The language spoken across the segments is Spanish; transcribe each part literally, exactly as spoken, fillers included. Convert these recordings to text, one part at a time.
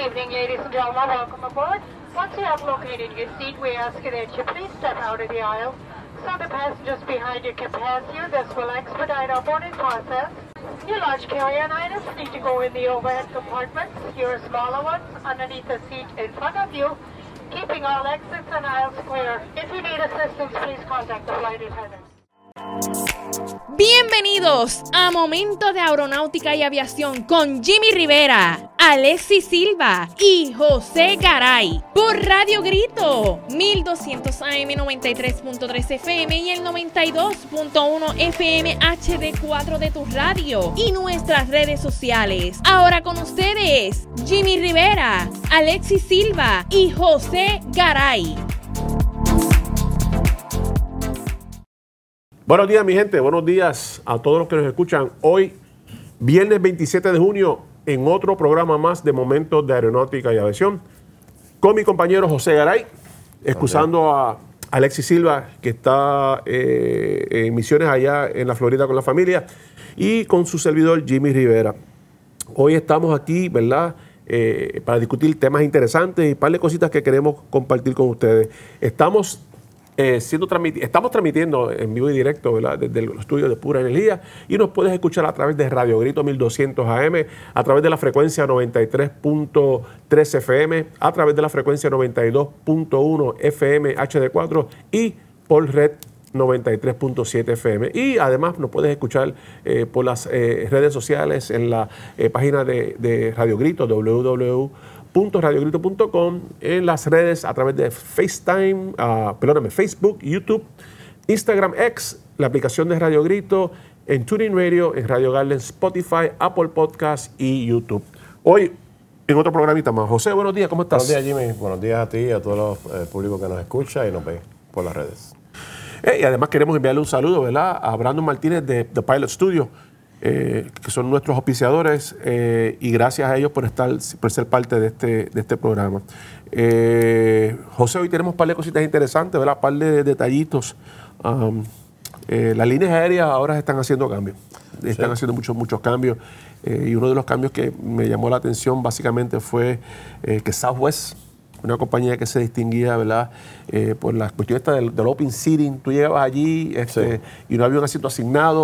evening, ladies and gentlemen. Welcome aboard. Once you have located your seat, we ask you that you please step out of the aisle so the passengers behind you can pass you. This will expedite our boarding process. Your large carry-on items need to go in the overhead compartments. Your smaller ones underneath the seat in front of you, keeping all exits and aisles clear. If you need assistance, please contact the flight attendant. Bienvenidos a Momento de Aeronáutica y Aviación con Jimmy Rivera, Alexis Silva y José Garay por Radio Grito mil doscientos A M noventa y tres punto tres F M y el noventa y dos punto uno F M H D cuatro de tu radio y nuestras redes sociales. Ahora con ustedes, Jimmy Rivera, Alexis Silva y José Garay. Buenos días, mi gente. Buenos días a todos los que nos escuchan. Hoy, viernes veintisiete de junio, en otro programa más de Momentos de Aeronáutica y Aviación, con mi compañero José Garay, excusando okay. a Alexis Silva, que está eh, en misiones allá en la Florida con la familia, y con su servidor Jimmy Rivera. Hoy estamos aquí, ¿verdad?, eh, para discutir temas interesantes y un par de cositas que queremos compartir con ustedes. Estamos... Eh, siendo transmiti- estamos transmitiendo en vivo y directo, ¿verdad?, desde los estudios de Pura Energía, y nos puedes escuchar a través de Radio Grito mil doscientos A M, a través de la frecuencia noventa y tres punto tres F M, a través de la frecuencia noventa y dos punto uno F M H D cuatro y por Red noventa y tres punto siete F M. Y además nos puedes escuchar eh, por las eh, redes sociales en la eh, página de, de Radio Grito, w w w punto radio grito punto com, en las redes a través de FaceTime, uh, perdóname, Facebook, YouTube, Instagram, X, la aplicación de Radio Grito, en TuneIn Radio, en Radio Garden, Spotify, Apple Podcast y YouTube. Hoy, en otro programita más. José, buenos días, ¿cómo estás? Buenos días, Jimmy. Buenos días a ti y a todo el público que nos escucha y nos ve por las redes. Eh, y además queremos enviarle un saludo, ¿verdad?, a Brandon Martínez de The Pilot Studio, Eh, que son nuestros auspiciadores, eh, y gracias a ellos por estar, por ser parte de este, de este programa. Eh, José, hoy tenemos un par de cositas interesantes, ¿verdad? Un par de detallitos. Um, eh, las líneas aéreas ahora están haciendo cambios, están sí. haciendo muchos, muchos cambios, eh, y uno de los cambios que me llamó la atención básicamente fue eh, que Southwest, una compañía que se distinguía, ¿verdad?, eh, por las cuestiones del, del open seating, tú llegabas allí este, sí. y no había un asiento asignado.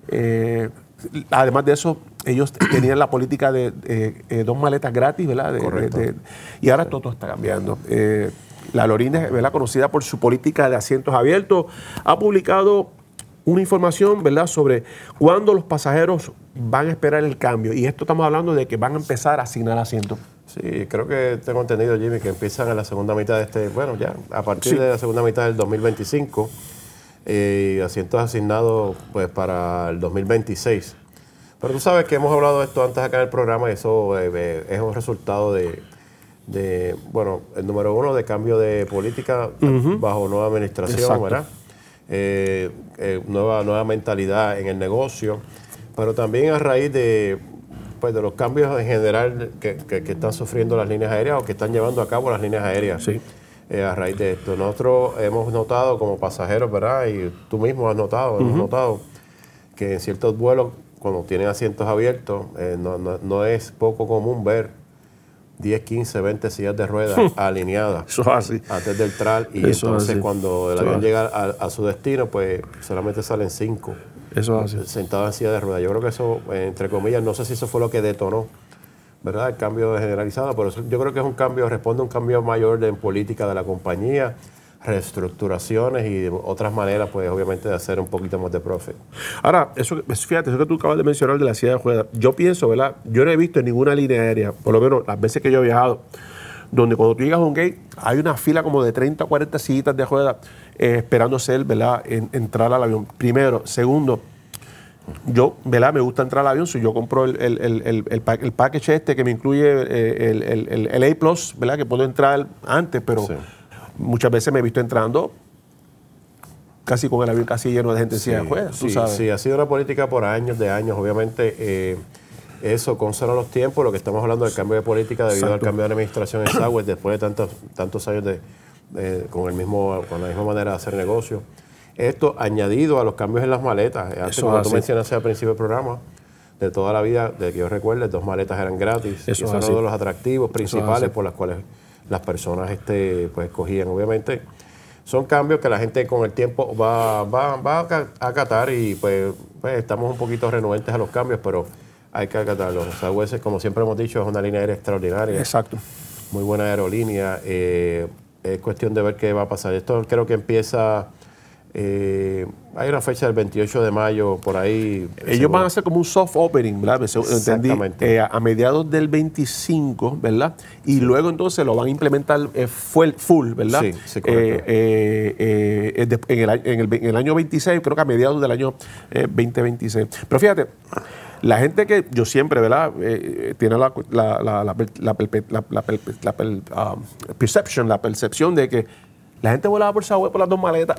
Eh, Además de eso, ellos tenían la política de, de, de dos maletas gratis, ¿verdad? De, Correcto. De, de, y ahora sí. todo está cambiando. Eh, la aerolínea, ¿verdad?, conocida por su política de asientos abiertos, ha publicado una información, ¿verdad?, sobre cuándo los pasajeros van a esperar el cambio. Y esto estamos hablando de que van a empezar a asignar asientos. Sí, creo que tengo entendido, Jimmy, que empiezan en la segunda mitad de este, bueno, ya, a partir sí. de la segunda mitad del dos mil veinticinco. Y eh, asientos asignados pues para el dos mil veintiséis. Pero tú sabes que hemos hablado de esto antes acá en el programa y eso eh, eh, es un resultado de, de, bueno, el número uno, de cambio de política uh-huh. bajo nueva administración, Exacto. ¿verdad? Eh, eh, nueva, nueva mentalidad en el negocio, pero también a raíz de, pues, de los cambios en general que, que, que están sufriendo las líneas aéreas o que están llevando a cabo las líneas aéreas. Sí. Eh, a raíz de esto. Nosotros hemos notado como pasajeros, ¿verdad? Y tú mismo has notado, uh-huh. hemos notado que en ciertos vuelos, cuando tienen asientos abiertos, eh, no, no, no es poco común ver diez, quince, veinte sillas de ruedas alineadas Eso es así. antes del tral. Y Eso entonces así. cuando el Eso avión así. llega a, a su destino, pues solamente salen cinco Eso es así. sentados en silla de ruedas. Yo creo que eso, entre comillas, no sé si eso fue lo que detonó, ¿verdad?, el cambio generalizado, pero eso, yo creo que es un cambio, responde a un cambio mayor de, en política de la compañía, reestructuraciones y otras maneras, pues obviamente, de hacer un poquito más de profit. Ahora, eso, fíjate, eso que tú acabas de mencionar de la silla de ruedas, yo pienso, ¿verdad?, yo no he visto en ninguna línea aérea, por lo menos las veces que yo he viajado, donde cuando tú llegas a un gate hay una fila como de treinta o cuarenta sillitas de ruedas eh, esperando ser, ¿verdad?, en, entrar al avión. Primero. Segundo, yo, ¿verdad?, me gusta entrar al avión, si yo compro el, el, el, el, el, el package este que me incluye eh, el, el, el, el A Plus, ¿verdad?, que puedo entrar antes, pero sí. muchas veces me he visto entrando casi con el avión casi lleno de gente en silla de ruedas, sí, tú sabes. Sí, ha sido una política por años de años, obviamente. Eh, eso conserva los tiempos, lo que estamos hablando del cambio de política debido Exacto. al cambio de administración en Southwest después de tantos, tantos años de, de, con, el mismo, con la misma manera de hacer negocio. Esto añadido a los cambios en las maletas. Antes, como tú mencionaste al principio del programa, de toda la vida, de que yo recuerde, dos maletas eran gratis. Eso y eso es es así. uno de los atractivos principales así. por los cuales las personas este, pues, escogían. Obviamente, son cambios que la gente con el tiempo va, va, va a acatar y pues, pues estamos un poquito renuentes a los cambios, pero hay que acatarlos. Southwest, como siempre hemos dicho, es una línea aérea extraordinaria. Exacto. Muy buena aerolínea. Eh, es cuestión de ver qué va a pasar. Esto creo que empieza... Eh, hay una fecha del veintiocho de mayo por ahí. Ellos según- van a hacer como un soft opening, ¿verdad? Se- Entendí, Exactamente. eh, a mediados del veinticinco, ¿verdad? Y luego entonces lo van a implementar eh, full, full, ¿verdad? Sí, sí, correcto. Eh, eh, eh, de- en, el, año- en, el, en el año veintiséis, creo que a mediados del año eh, veinte veintiséis. Pero fíjate, la gente que yo siempre, ¿verdad? Eh, tiene la, la, la, la, per- la, per- la, la per- la per- um, perception, la percepción de que la gente volaba por Southwest por las dos maletas.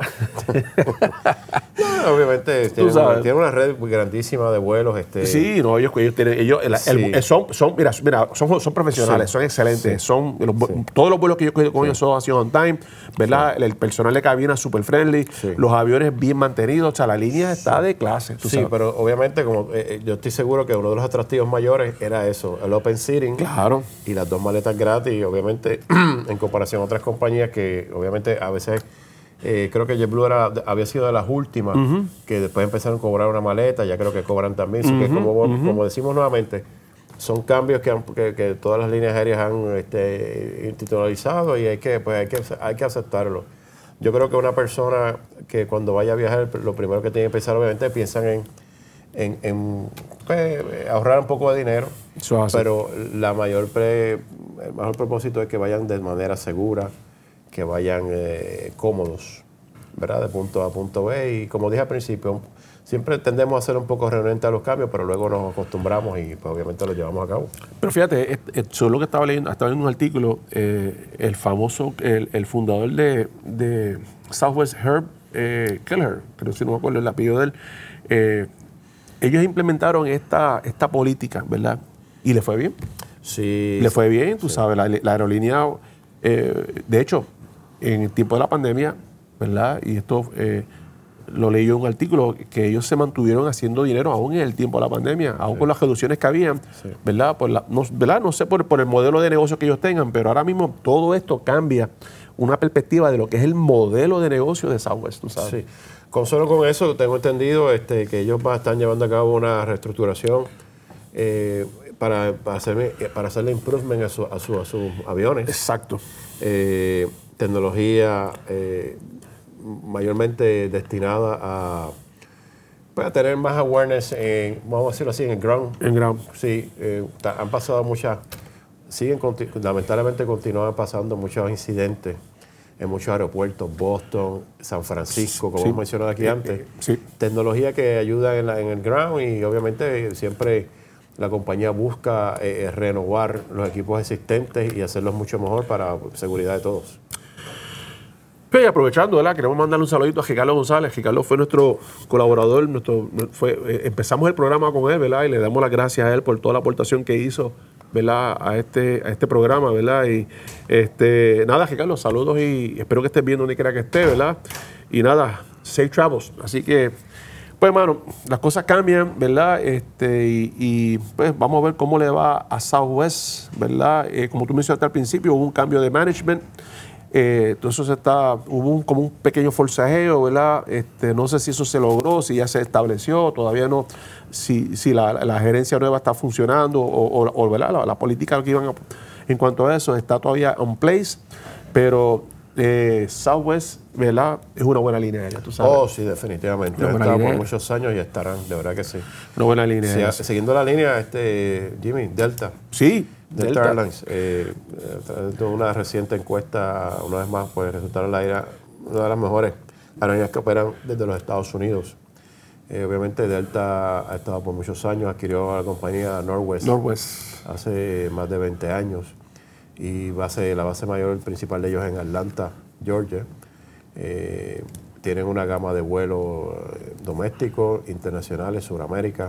No, obviamente tiene, sabes. tiene una red muy grandísima de vuelos. Este, Sí, no, ellos, ellos tienen, ellos, el- el- Sí. el- son, son, mira, mira, son, son profesionales, Sí. son excelentes, Sí. son los vu- Sí. todos los vuelos que yo cogido con ellos son han sido on time, ¿verdad? El, el personal de cabina es super friendly, Sí. los aviones bien mantenidos, o sea, la línea está de clase. tú Sí, sabes. pero obviamente como eh, eh, yo estoy seguro que uno de los atractivos mayores era eso, el open seating Claro. y las dos maletas gratis, y obviamente en comparación a otras compañías que obviamente a veces eh, creo que JetBlue era, había sido de las últimas que después empezaron a cobrar una maleta, ya creo que cobran también, así que como, como decimos nuevamente, son cambios que, han- que, que todas las líneas aéreas han este, institucionalizado y hay que, pues, hay que, hay que aceptarlo. Yo creo que una persona que cuando vaya a viajar, lo primero que tiene que pensar, obviamente, piensan en, en, en, pues, ahorrar un poco de dinero, Eso es así. pero la mayor pre- el mejor propósito es que vayan de manera segura, que vayan eh, cómodos, ¿verdad? De punto A a punto B. Y como dije al principio, siempre tendemos a ser un poco renuentes a los cambios, pero luego nos acostumbramos y pues, obviamente los llevamos a cabo. Pero fíjate, es- es- solo que estaba leyendo, estaba leyendo un artículo, eh, el famoso, el, el fundador de, de Southwest, Herb eh, Kelleher, creo que si no me acuerdo el apellido de él, eh, ellos implementaron esta, esta política, ¿verdad? Y le fue bien. Sí, Le fue bien, tú sabes, la, la aerolínea, eh, de hecho, en el tiempo de la pandemia, ¿verdad? Y esto eh, lo leí yo en un artículo, que ellos se mantuvieron haciendo dinero aún en el tiempo de la pandemia, aún con las reducciones que habían, Sí. ¿verdad? Por la- no, ¿verdad? No sé por, por el modelo de negocio que ellos tengan, pero ahora mismo todo esto cambia una perspectiva de lo que es el modelo de negocio de Southwest, tú sabes. Sí. Con solo con eso tengo entendido este, que ellos va- están llevando a cabo una reestructuración eh, para, para, hacerle, para hacerle improvement a, su- a, su- a sus aviones. Exacto. Eh, tecnología eh, mayormente destinada a, pues, a tener más awareness, en, vamos a decirlo así, en el ground. En gran. Sí, eh, ta- han pasado muchas, siguen, conti- lamentablemente continúan pasando muchos incidentes en muchos aeropuertos, Boston, San Francisco, como Sí. hemos mencionado aquí Eh, antes. eh, sí. Tecnología que ayuda en, la- en el ground y obviamente siempre la compañía busca eh, renovar los equipos existentes y hacerlos mucho mejor para seguridad de todos. Pues, y aprovechando, ¿verdad? Queremos mandarle un saludito a Ricardo González. Ricardo fue nuestro colaborador, nuestro, fue, eh, empezamos el programa con él, ¿verdad? Y le damos las gracias a él por toda la aportación que hizo, ¿verdad? A este, a este programa, ¿verdad? Y este, nada, Ricardo, saludos y espero que estés bien donde quiera que esté, ¿verdad? Y nada, safe travels. Así que, pues, hermano, las cosas cambian, ¿verdad? Este, y, y, pues vamos a ver cómo le va a Southwest, ¿verdad? Eh, como tú mencionaste al principio, hubo un cambio de management. Eh, entonces está, hubo un, como un pequeño forcejeo, ¿verdad? Este, no sé si eso se logró, si ya se estableció, todavía no, si, si la, la gerencia nueva está funcionando o, o- o, ¿verdad? La, la política que iban a- en cuanto a eso está todavía on place, pero eh, Southwest, ¿verdad? Es una buena línea aérea, tú sabes. Oh, sí, definitivamente. Una Han buena estado por línea. muchos años y estarán, de verdad que sí. Una buena línea Sí, aérea. siguiendo la línea, este Jimmy, Delta. Sí, Delta, Delta. Airlines, eh, eh, a través de una reciente encuesta, una vez más, pues resultaron la aire- una de las mejores aerolíneas que operan desde los Estados Unidos. Eh, obviamente Delta ha estado por muchos años, adquirió a la compañía Northwest Northwest. hace más de veinte años y base, la base mayor principal de ellos en Atlanta, Georgia. Eh, tienen una gama de vuelos eh, domésticos, internacionales, Suramérica.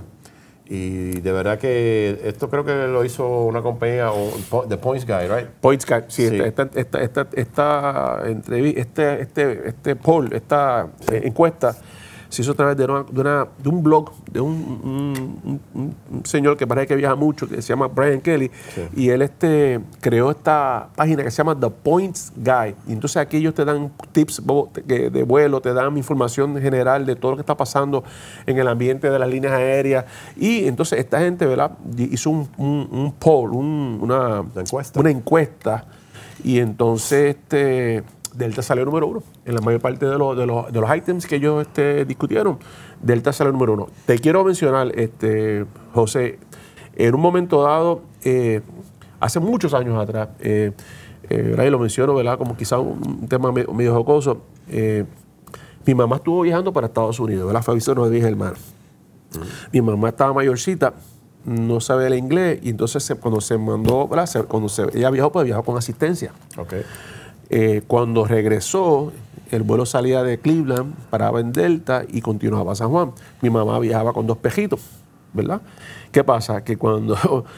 Y de verdad que esto creo que lo hizo una compañía, o The Points Guy, ¿right? Points Guy, sí, Sí. Esta, esta, esta, esta, entrevi- este, este, este poll, esta eh, encuesta, se hizo a través de, una, de, una, de un blog de un, un, un, un señor que parece que viaja mucho, que se llama Brian Kelly, sí. y él este, creó esta página que se llama The Points Guide. Y entonces aquí ellos te dan tips de vuelo, te dan información general de todo lo que está pasando en el ambiente de las líneas aéreas. Y entonces esta gente, ¿verdad?, hizo un, un, un poll, un, una, una encuesta. Una encuesta. Y entonces este, Delta salió número uno. En la mayor parte de, lo, de, los, de los ítems que ellos este, discutieron, Delta salió número uno. Te quiero mencionar, este, José, en un momento dado, eh, hace muchos años atrás, eh, eh, y lo menciono, ¿verdad?, como quizá un, un tema medio, medio jocoso, eh, mi mamá estuvo viajando para Estados Unidos, ¿verdad? Fue a visitar unos diez hermanos. Uh-huh. Mi mamá estaba mayorcita, no sabe el inglés, y entonces se, cuando se mandó, ¿verdad?, se, cuando se, ella viajó, pues viajó con asistencia. Okay. Eh, cuando regresó, el vuelo salía de Cleveland, paraba en Delta y continuaba a San Juan. Mi mamá viajaba con dos pejitos, ¿verdad? ¿Qué pasa? Que cuando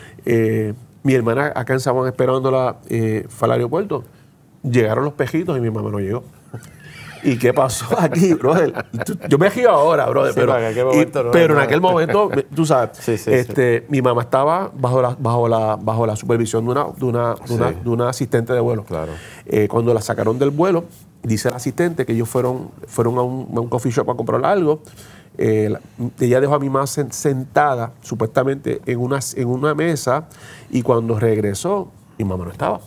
eh, mi hermana acá en San Juan esperándola eh, fue al aeropuerto, llegaron los pejitos y mi mamá no llegó. ¿Y qué pasó aquí, brother? Yo me río ahora, brother, sí, pero, en aquel momento, y, no, pero no, en aquel momento, tú sabes, sí, sí, este, sí. mi mamá estaba bajo la, bajo la, bajo la supervisión de una, de una, de una, sí. de una asistente de vuelo. Claro. Eh, cuando la sacaron del vuelo, dice el asistente que ellos fueron, fueron a, un, a un coffee shop a comprar algo. Eh, la, ella dejó a mi mamá sentada, supuestamente, en una, en una mesa, y cuando regresó, mi mamá no estaba.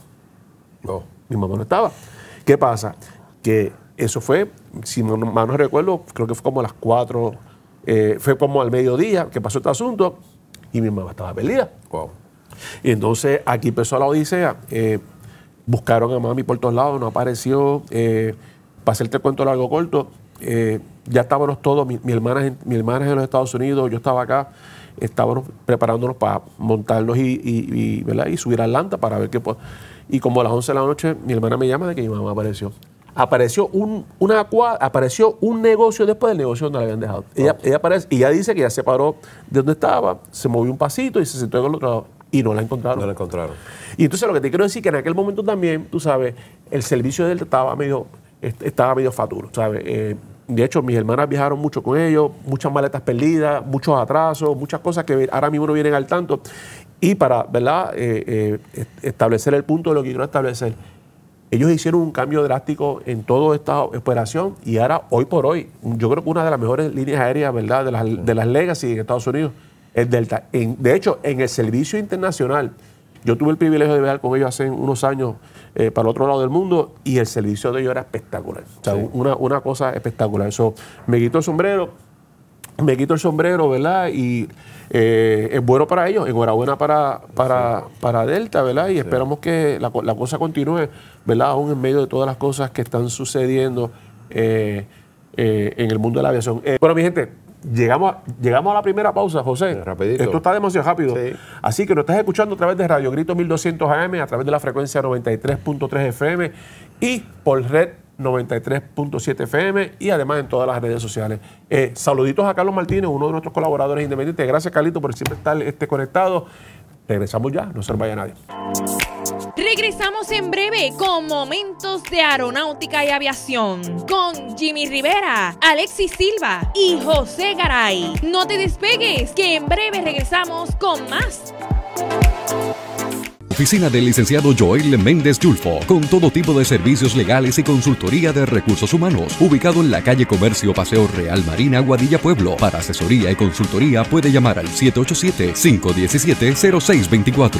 No, mi mamá no estaba. ¿Qué pasa? Que eso fue, si no mal no recuerdo, creo que fue como a las cuatro, eh, fue como al mediodía que pasó este asunto, y mi mamá estaba perdida. Wow. Y entonces aquí empezó la odisea. Eh, buscaron a mami por todos lados, no apareció. Eh, para hacerte el cuento largo corto, eh, ya estábamos todos, mi, mi, hermana, mi hermana en los Estados Unidos, yo estaba acá, estábamos preparándonos para montarnos y, y, y, ¿verdad?, y subir a Atlanta para ver qué. Y como a las once de la noche, mi hermana me llama de que mi mamá apareció. Apareció un, una, apareció un negocio después del negocio donde la habían dejado. Oh. Ella, ella aparece, y ella dice que ya se paró de donde estaba, se movió un pasito y se sentó en el otro lado. Y no la encontraron. No la encontraron. Y entonces lo que te quiero decir es que en aquel momento también, tú sabes, el servicio de él estaba medio, estaba medio faturo, ¿sabes? Eh, de hecho, mis hermanas viajaron mucho con ellos, muchas maletas perdidas, muchos atrasos, muchas cosas que ahora mismo no vienen al tanto. Y para, ¿verdad?, eh, eh, establecer el punto de lo que quiero establecer, ellos hicieron un cambio drástico en toda esta operación, y ahora, hoy por hoy, yo creo que una de las mejores líneas aéreas, ¿verdad?, de las, de las Legacy en Estados Unidos es Delta. En, de hecho, en el servicio internacional, yo tuve el privilegio de viajar con ellos hace unos años eh, para el otro lado del mundo, y el servicio de ellos era espectacular. O sea, sí. una, una cosa espectacular. Eso, me quito el sombrero, me quito el sombrero, ¿verdad? Y eh, es bueno para ellos, enhorabuena para, para, sí. para Delta, ¿verdad? Y sí. esperamos que la, la cosa continúe, ¿verdad?, aún en medio de todas las cosas que están sucediendo eh, eh, en el mundo de la aviación. Eh, bueno, mi gente, llegamos a, llegamos a la primera pausa, José. Rapidito. Esto está demasiado rápido. Sí. Así que nos estás escuchando a través de Radio Grito mil doscientos A M, a través de la frecuencia noventa y tres punto tres F M y por Red noventa y tres punto siete F M, y además en todas las redes sociales. Eh, saluditos a Carlos Martínez, uno de nuestros colaboradores independientes. Gracias, Carlito, por siempre estar este, conectado. Regresamos ya, no se nos vaya nadie. Regresamos en breve con Momentos de Aeronáutica y Aviación con Jimmy Rivera, Alexis Silva y José Garay. No te despegues, que en breve regresamos con más. Oficina del licenciado Joel Méndez Yulfo, con todo tipo de servicios legales y consultoría de recursos humanos, ubicado en la calle Comercio Paseo Real Marina, Guadilla, Pueblo. Para asesoría y consultoría puede llamar al siete ocho siete, cinco uno siete, cero seis dos cuatro.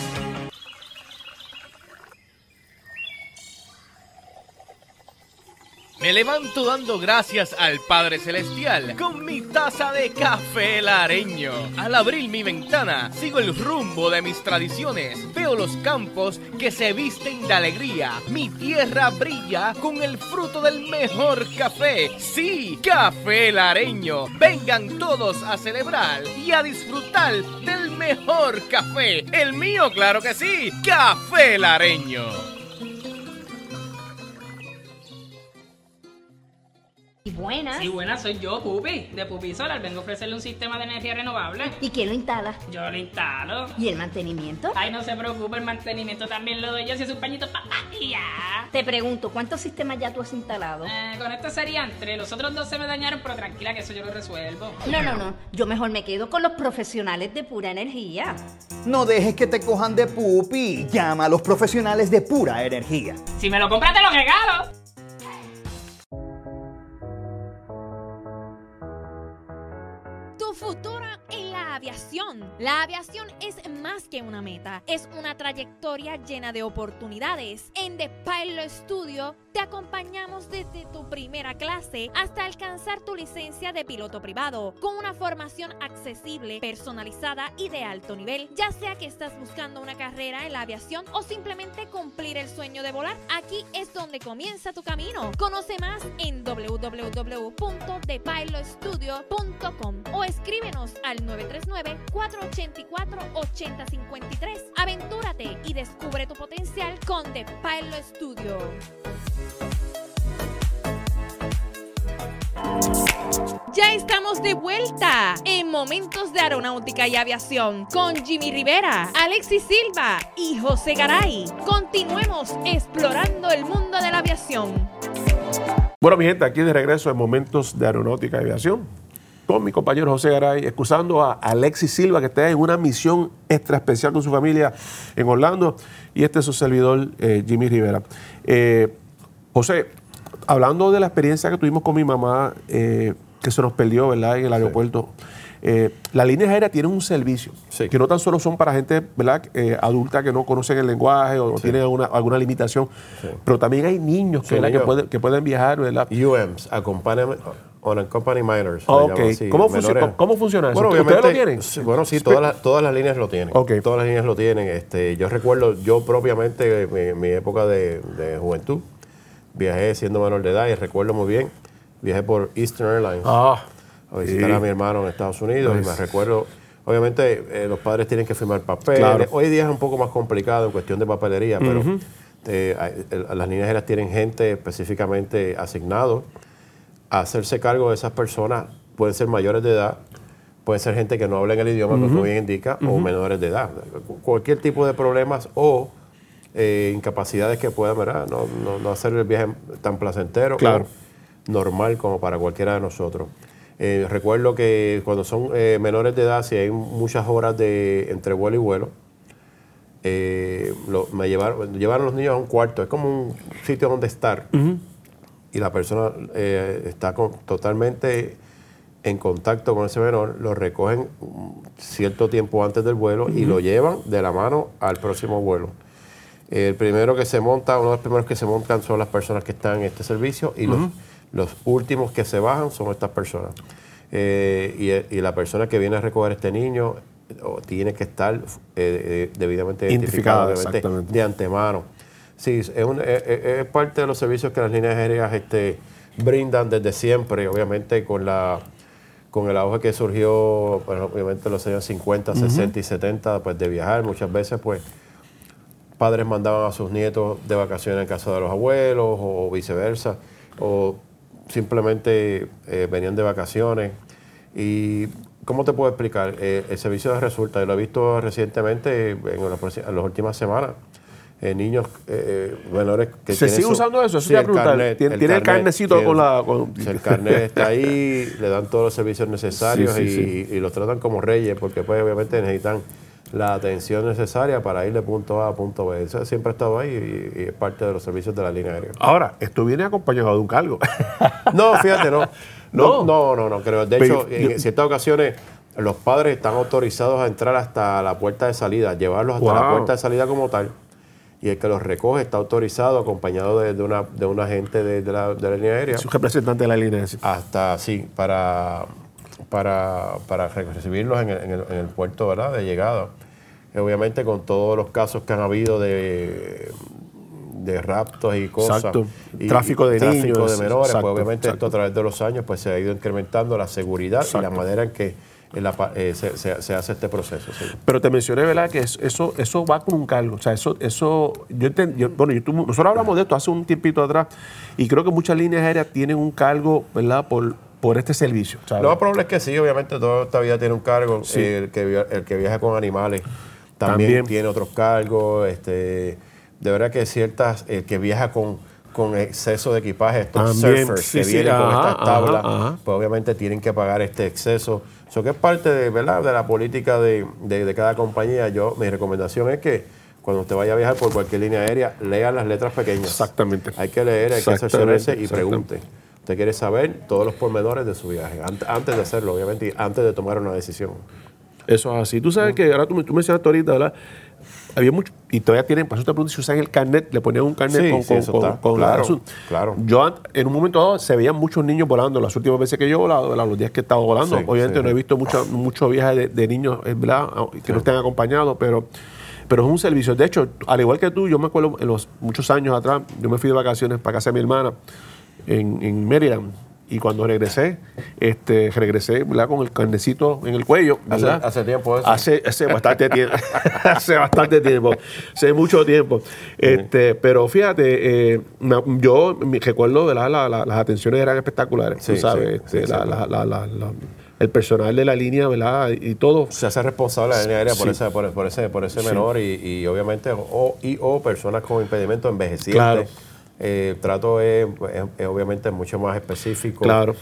Me levanto dando gracias al Padre Celestial con mi taza de café lareño. Al abrir mi ventana, sigo el rumbo de mis tradiciones. Veo los campos que se visten de alegría. Mi tierra brilla con el fruto del mejor café. Sí, café lareño. Vengan todos a celebrar y a disfrutar del mejor café. El mío, claro que sí, café lareño. Buenas. Sí, buenas, soy yo, Pupi, de Pupi Solar. Vengo a ofrecerle un sistema de energía renovable. ¿Y quién lo instala? Yo lo instalo. ¿Y el mantenimiento? Ay, no se preocupe, el mantenimiento también lo doy yo, si es un pañito pa... y ya. Te pregunto, ¿cuántos sistemas ya tú has instalado? Eh, con esto serían tres. Los otros dos se me dañaron, pero tranquila que eso yo lo resuelvo. No, no, no. Yo mejor me quedo con los profesionales de Pura Energía. No dejes que te cojan de pupi. Llama a los profesionales de Pura Energía. Si me lo compras, te lo regalo. Tu futuro en la aviación. La aviación es más que una meta, es una trayectoria llena de oportunidades. En The Pilot Studio te acompañamos desde tu primera clase hasta alcanzar tu licencia de piloto privado, con una formación accesible, personalizada y de alto nivel. Ya sea que estás buscando una carrera en la aviación o simplemente cumplir el sueño de volar, aquí es donde comienza tu camino. Conoce más en w w w punto the pilot studio punto com o escríbenos al nueve tres nueve, cuatro ocho cuatro, ocho cero cinco tres. Aventúrate y descubre tu potencial con The Pilot Studio. Ya estamos de vuelta en Momentos de Aeronáutica y Aviación con Jimmy Rivera, Alexis Silva y José Garay. Continuemos explorando el mundo de la aviación. Bueno, mi gente, aquí de regreso en Momentos de Aeronáutica y Aviación con mi compañero José Garay, excusando a Alexis Silva, que está en una misión extra especial con su familia en Orlando, y este es su servidor, eh, Jimmy Rivera. Eh, José, hablando de la experiencia que tuvimos con mi mamá, eh, que se nos perdió, ¿verdad?, en el aeropuerto. Sí. Eh, las líneas aéreas tienen un servicio, sí, que no tan solo son para gente, ¿verdad?, eh, adulta que no conocen el lenguaje o sí, tienen alguna, alguna limitación, sí, pero también hay niños que, sí, que, pueden, que pueden viajar, ¿verdad? U M S, Accompaniment Unaccompanied Minors. Okay. ¿Cómo, func ¿Cómo, ¿Cómo funciona eso? Bueno, ¿Ustedes lo tienen? Bueno, sí, todas las, todas las líneas lo tienen. Okay. Todas las líneas lo tienen. Este, yo recuerdo, yo propiamente, mi, mi época de, de juventud, viajé siendo menor de edad y recuerdo muy bien, viajé por Eastern Airlines ah, a visitar sí. a mi hermano en Estados Unidos, pues, y me recuerdo, obviamente eh, los padres tienen que firmar papeles. Claro. Hoy día es un poco más complicado en cuestión de papelería, uh-huh, pero eh, las líneas aéreas tienen gente específicamente asignado a hacerse cargo de esas personas. Pueden ser mayores de edad, pueden ser gente que no habla en el idioma, uh-huh, como bien indica, uh-huh, o menores de edad. Cualquier tipo de problemas o eh, incapacidades que puedan, ¿verdad?, no, no, no hacer el viaje tan placentero, claro, o normal como para cualquiera de nosotros. Eh, recuerdo que cuando son eh, menores de edad, si hay muchas horas de entre vuelo y vuelo, eh, lo, me llevaron, llevaron a los niños a un cuarto. Es como un sitio donde estar. Uh-huh. Y la persona eh, está con, totalmente en contacto con ese menor, lo recogen cierto tiempo antes del vuelo, uh-huh, y lo llevan de la mano al próximo vuelo. El primero que se monta, uno de los primeros que se montan son las personas que están en este servicio, y uh-huh, los, los últimos que se bajan son estas personas. Eh, y, y la persona que viene a recoger a este niño oh, tiene que estar eh, debidamente identificada, identificada de antemano. Sí, es, un, es, es parte de los servicios que las líneas aéreas este, brindan desde siempre, obviamente con la con el auge que surgió, bueno, obviamente en los años cincuenta, sesenta y setenta, pues, de viajar. Muchas veces, pues, padres mandaban a sus nietos de vacaciones en casa de los abuelos o viceversa, o simplemente eh, venían de vacaciones. Y, ¿cómo te puedo explicar? Eh, el servicio de resulta, yo lo he visto recientemente en las, en las últimas semanas. Eh, niños eh, menores que ¿Se sigue su, usando eso? Eso sí, el carnet, ¿Tiene, el, ¿tiene el carnecito sí, con la...? Con... El carnet está ahí, le dan todos los servicios necesarios, sí, sí, y, sí, y los tratan como reyes, porque pues obviamente necesitan la atención necesaria para ir de punto A a punto B. Eso siempre ha estado ahí y, y es parte de los servicios de la línea aérea. Ahora, esto viene acompañado de un cargo. No, fíjate, no. No, no, no, no, creo. De Pero, hecho, yo, en ciertas ocasiones los padres están autorizados a entrar hasta la puerta de salida, llevarlos hasta wow. la puerta de salida como tal. Y el que los recoge está autorizado, acompañado de, de, una, de un agente de, de, la, de la línea aérea. Es un representante de la línea aérea. Hasta, sí, para, para, para recibirlos en el, en, el, en el puerto, ¿verdad?, de llegada. Y obviamente con todos los casos que han habido de, de raptos y cosas. Exacto. Y, tráfico de tráfico niños. de menores. Exacto, pues obviamente exacto. esto a través de los años pues se ha ido incrementando la seguridad, exacto, y la manera en que en la, eh, se, se, se hace este proceso. Sí. Pero te mencioné, ¿verdad?, que eso, eso va con un cargo. O sea, eso, eso yo entiendo, yo, bueno, yo, tú, nosotros hablamos de esto hace un tiempito atrás y creo que muchas líneas aéreas tienen un cargo, ¿verdad?, por, por este servicio, ¿sabes? Lo más probable es que sí, obviamente toda esta vida tiene un cargo. Sí. Eh, el, que, via- el que viaja con animales también, También. tiene otros cargos. Este, de verdad que ciertas, el que viaja con, con exceso de equipaje, estos También, surfers sí, que sí, vienen con ajá, estas tablas, ajá, ajá. pues obviamente tienen que pagar este exceso. Eso que es parte de, ¿verdad?, de la política de, de, de cada compañía. Yo, mi recomendación es que cuando usted vaya a viajar por cualquier línea aérea, lea las letras pequeñas. Exactamente. Hay que leer, hay que Exactamente, cerciorarse y exactamente. pregunte. Usted quiere saber todos los pormenores de su viaje, antes, antes de hacerlo, obviamente, y antes de tomar una decisión. Eso es así. Tú sabes que ahora tú, tú mencionaste ahorita, ¿verdad? Había mucho, y todavía tienen, por eso te pregunto si usan el carnet, le ponían un carnet Sí, con, sí, con, eso con, está. con la Claro, azul. claro. Yo an- en un momento dado se veían muchos niños volando. Las últimas veces que yo he volado, ¿verdad?, los días que he estado volando, Sí, obviamente sí, no he sí. visto mucho, muchos viajes de, de niños, ¿verdad?, que no estén acompañados, pero, pero es un servicio. De hecho, al igual que tú, yo me acuerdo en los muchos años atrás, yo me fui de vacaciones para casa de mi hermana en, en Maryland. Y cuando regresé, este, regresé, ¿verdad?, con el carnecito en el cuello, Hace, ¿verdad? hace tiempo eso. Hace, hace bastante tiempo. hace bastante tiempo. Hace mucho tiempo. Este, pero fíjate, eh, me- yo me recuerdo, ¿verdad?, la- la- las atenciones eran espectaculares. Sí, tú sabes, sí, este, sí, la- sí. la- la- la- la- el personal de la línea, ¿verdad?, y todo. Se hace responsable la línea aérea por, Sí. ese, por, por ese, por ese Sí. menor y, y obviamente o, y, o personas con impedimento envejecientes. Claro. Eh, el trato es, es- es obviamente mucho más específico. Claro.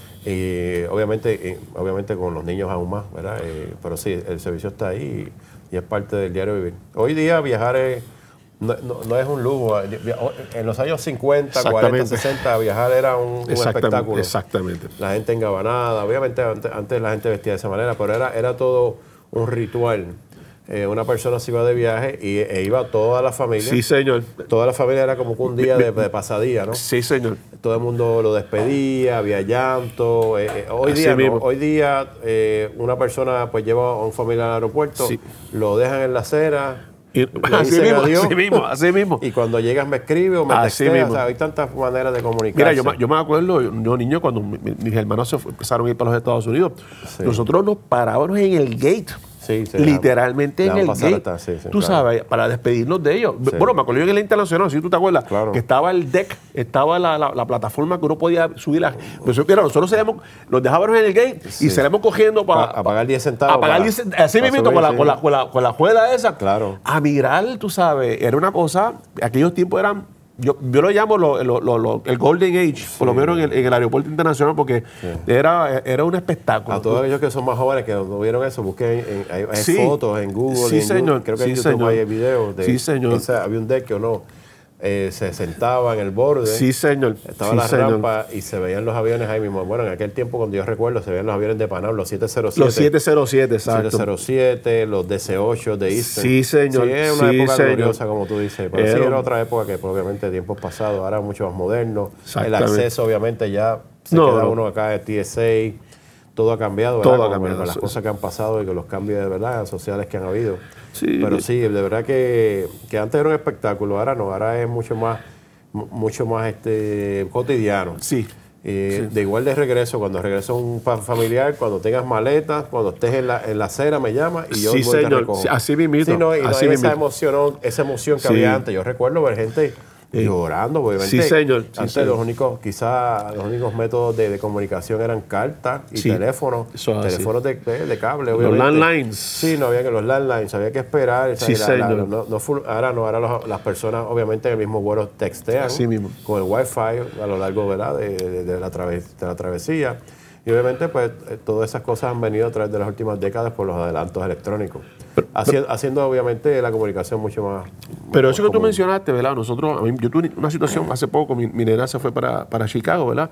Y obviamente, y obviamente con los niños aún más, ¿verdad? Eh, pero sí, el servicio está ahí y, y es parte del diario vivir. Hoy día viajar es, no, no- no es un lujo. En los años cincuenta, cuarenta, Exactamente. sesenta, viajar era un, un Exactamente, espectáculo. exactamente. La gente engabanada, obviamente antes, antes la gente vestía de esa manera, pero era, era todo un ritual. Eh, una persona se iba de viaje y, e iba toda la familia. Sí, señor. Toda la familia era como que un día de, de pasadía, ¿no? Sí, señor. Todo el mundo lo despedía, había llanto. eh, eh, hoy, Así día, no. mismo. hoy día eh, una persona pues lleva a un familiar al aeropuerto, Sí. lo dejan en la acera, Y- le así dicen mismo, adiós, así mismo, así mismo. y cuando llegas me escribe o me Así textea. mismo. O sea, hay tantas maneras de comunicarse. Mira, yo, me- yo me acuerdo, yo niño, cuando mi- mi- mis hermanos se fu- empezaron a ir para los Estados Unidos, Sí. nosotros nos parábamos en el gate. Sí, sí, Literalmente dejan en el pasar gate. hasta- sí, sí, tú claro. sabes, para despedirnos de ellos. Sí. Bueno, me acuerdo yo en el internacional, si tú te acuerdas, Claro. que estaba el deck, estaba la, la- la plataforma que uno podía subir. La, pues, mira, nosotros salíamos, nos dejábamos en el gate Sí. y salíamos cogiendo para. Pa- a pagar diez centavos A pagar para- diez centavos. Así para mismo, subir, con la, sí. con, la, con, la, con la juega esa. Claro. A migrar, tú sabes, era una cosa. Aquellos tiempos eran. Yo, yo lo llamo lo- lo- lo- lo- el Golden Age, por lo menos en el, en el aeropuerto internacional, porque era, era un espectáculo. A todos aquellos que son más jóvenes que no vieron eso, busquen en, hay, hay Sí. fotos en Google. Sí, y en señor. YouTube. Creo que Sí, en YouTube señor. hay videos de Sí, señor. esa- había un deck que uno eh, se sentaba en el borde. Sí, señor. Estaba Sí, la señor. rampa y se veían los aviones ahí mismo. Bueno, en aquel tiempo, cuando yo recuerdo, se veían los aviones de Panam, los siete cero siete. Los siete cero siete, exacto. siete cero siete, los D C ocho de Eastern. Sí, señor. Sí, es una Sí, época señor. gloriosa, como tú dices. Pero sí Era- era otra época que, pues, obviamente, tiempos pasados, ahora es mucho más moderno. El Exactamente. acceso, obviamente, ya se No, queda no. uno acá de T S A. Todo ha cambiado, ¿verdad? Todo ha Con- cambiado, Con las sí, cosas sí. que han pasado y con los cambios de verdad sociales que han habido. Sí. Pero sí, de verdad que, que antes era un espectáculo, ahora no, ahora es mucho más, mu- mucho más este cotidiano. Sí. Eh, De igual de regreso, cuando regresa un fa- familiar, cuando tengas maletas, cuando estés en la, en la acera, me llama y yo Sí, voy y te señor. recojo. Sí, así mismito, Sí, no, y no así hay esa mismito. emoción, esa emoción que Sí. había antes. Yo recuerdo ver gente Sí. llorando, obviamente. Sí, señor. Sí, Antes señor. los únicos, quizás los únicos métodos de, de comunicación eran cartas y Sí. teléfonos. Eso es así. Teléfonos de, de- de cable, Los obviamente. landlines. Sí, no había que los landlines, había que esperar. Sí, o sea, la- la- señor. no- no full- ahora no, ahora los- las personas, obviamente, en el mismo vuelo textean Así mismo. con el wifi a lo largo, ¿verdad? De, de- de la, traves- de la travesía. Y obviamente, pues, eh, todas esas cosas han venido a través de las últimas décadas por los adelantos electrónicos. Haci- haciendo, obviamente, la comunicación mucho más. Pero más eso que tú común. mencionaste, ¿verdad? Nosotros, a mí- yo tuve una situación hace poco, mi, mi nena se fue para, para Chicago, ¿verdad?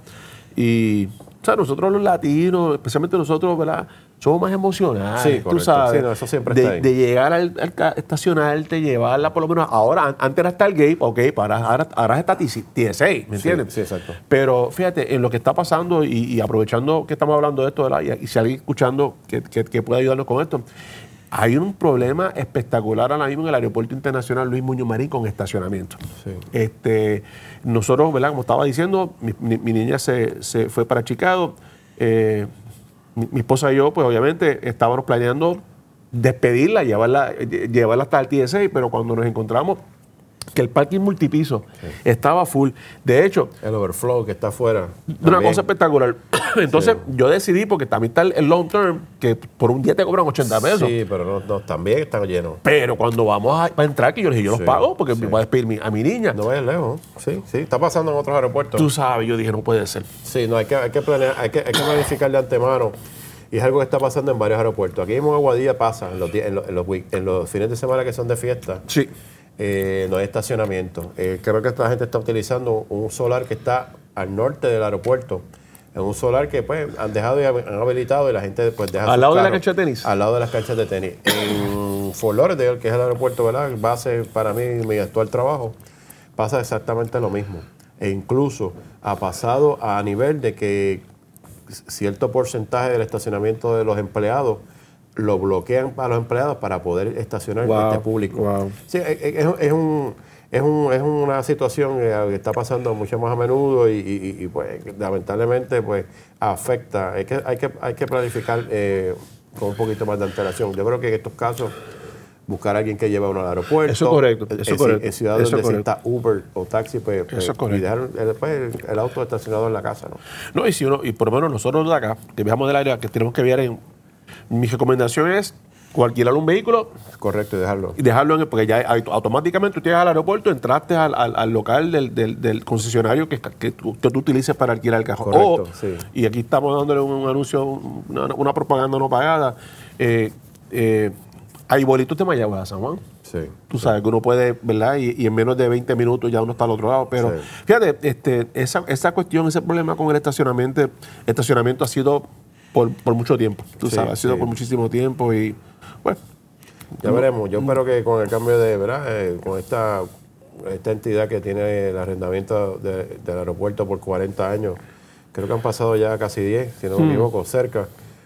Y, o sea, nosotros los latinos, especialmente nosotros, ¿verdad? Somos más emocionales, Sí, tú correcto. sabes. Sí, no, eso siempre de, está ahí. de llegar al, al ca- estacionarte, llevarla por lo menos, ahora, an- antes era estar gay, ok, para, ahora, ahora está T S A, ¿me entiendes? sí, exacto. Pero fíjate, en lo que está pasando y, y aprovechando que estamos hablando de esto, ¿verdad? Y, y si alguien escuchando que, que, que puede ayudarnos con esto, hay un problema espectacular ahora mismo en el Aeropuerto Internacional Luis Muñoz Marín con estacionamiento. Sí. Este, nosotros, ¿verdad? Como estaba diciendo, mi, mi- mi niña se, se fue para Chicago. eh, mi, mi esposa y yo, pues obviamente estábamos planeando despedirla, llevarla, llevarla hasta el T S A, pero cuando nos encontramos que el parking multipiso sí. estaba full. De hecho, el overflow que está afuera. Una también. cosa espectacular. Entonces, sí. yo decidí, porque también está el long term, que por un día te cobran ochenta pesos. Sí, pero no, no, también está lleno. Pero cuando vamos a, a entrar, que yo les dije, yo sí, los pago, porque sí. me voy a despedir mi, a mi niña. No vayas lejos. Sí, sí, está pasando en otros aeropuertos. Tú sabes, yo dije, no puede ser. Sí, no, hay que, hay que planear, hay que, hay que planificar de antemano. Y es algo que está pasando en varios aeropuertos. Aquí mismo en Aguadilla pasa, en los, en los, en los, en los fines de semana que son de fiesta. Sí. Eh, no hay estacionamiento. Eh, creo que esta gente está utilizando un solar que está al norte del aeropuerto. Es un solar que pues han dejado y han habilitado y la gente pues deja ¿Al lado carros, de la cancha de tenis? Al lado de las canchas de tenis. En Fort Lauderdale, que es el aeropuerto, ¿verdad? Base para mí, mi actual trabajo, pasa exactamente lo mismo. E incluso ha pasado a nivel de que cierto porcentaje del estacionamiento de los empleados lo bloquean para los empleados para poder estacionar wow, en este público. Wow. Sí, es, es, es, un, es, un, es una situación que está pasando mucho más a menudo y, y, y pues lamentablemente pues afecta. Hay que, hay que, hay que planificar eh, con un poquito más de antelación. Yo creo que en estos casos buscar a alguien que lleve a uno al aeropuerto. Eso es correcto. Eso es en, correcto. En ciudades donde necesita Uber o taxi, pues, pues, eso es correcto. Y dejar el, pues, el auto estacionado en la casa, ¿no? No, y si uno, y por lo menos nosotros de acá, que viajamos del área, que tenemos que viajar en. Mi recomendación es alquilar un vehículo. Correcto, y dejarlo. Y dejarlo en el, porque ya automáticamente tú llegas al aeropuerto, entraste al, al, al local del, del, del concesionario que, que, tú, que tú utilices para alquilar el carro. Correcto, o, sí. Y aquí estamos dándole un, un anuncio, una, una propaganda no pagada. Eh, eh, hay bolitos de Mayagüez a San Juan. Sí. Tú sabes que uno puede, ¿verdad? Y, y en menos de veinte minutos ya uno está al otro lado. Pero sí. fíjate, este, esa, esa cuestión, ese problema con el estacionamiento, estacionamiento ha sido por, por mucho tiempo. Tú sí, sabes, ha sido sí. por muchísimo tiempo y, bueno. Ya veremos. Yo espero que con el cambio de, ¿verdad? Eh, con esta, esta entidad que tiene el arrendamiento de, del aeropuerto por cuarenta años, creo que han pasado ya casi diez, si no me equivoco, cerca.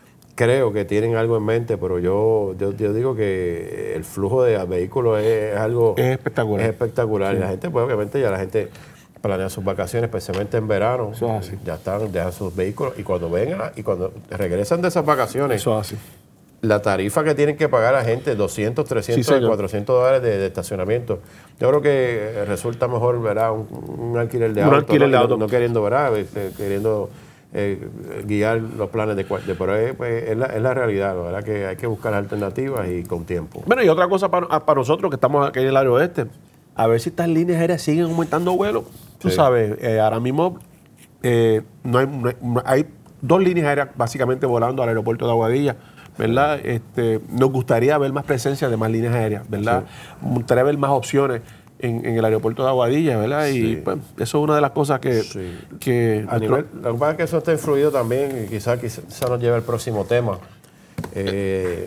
Creo que tienen algo en mente, pero yo, yo, yo digo que el flujo de vehículos es, es algo... Es espectacular. Es espectacular. Sí. Y la gente, pues obviamente ya la gente planea sus vacaciones, especialmente en verano. Eso es así. Ya están, dejan sus vehículos y cuando vengan y cuando regresan de esas vacaciones... Eso es así. La tarifa que tienen que pagar la gente, doscientos, trescientos, sí, cuatrocientos dólares de, de estacionamiento. Yo creo que resulta mejor, ¿verdad? Un, un alquiler de un auto. Alquiler ¿no? de auto. No, no queriendo, ¿verdad? Este, queriendo eh, guiar los planes de, de por ahí, pues es la, es la realidad, ¿verdad? Que hay que buscar alternativas y con tiempo. Bueno, y otra cosa para, para nosotros que estamos aquí en el área oeste, a ver si estas líneas aéreas siguen aumentando vuelos. Tú Sí. sabes, eh, ahora mismo eh, no hay, no hay, hay dos líneas aéreas básicamente volando al aeropuerto de Aguadilla, ¿verdad? Este, nos gustaría ver más presencia de más líneas aéreas, ¿verdad? Sí. Nos gustaría ver más opciones en, en el aeropuerto de Aguadilla, ¿verdad? Sí. Y pues, eso es una de las cosas que... Sí. que A nivel, lo que pasa es que eso está influido también, y quizás quizá nos lleve al próximo tema, eh,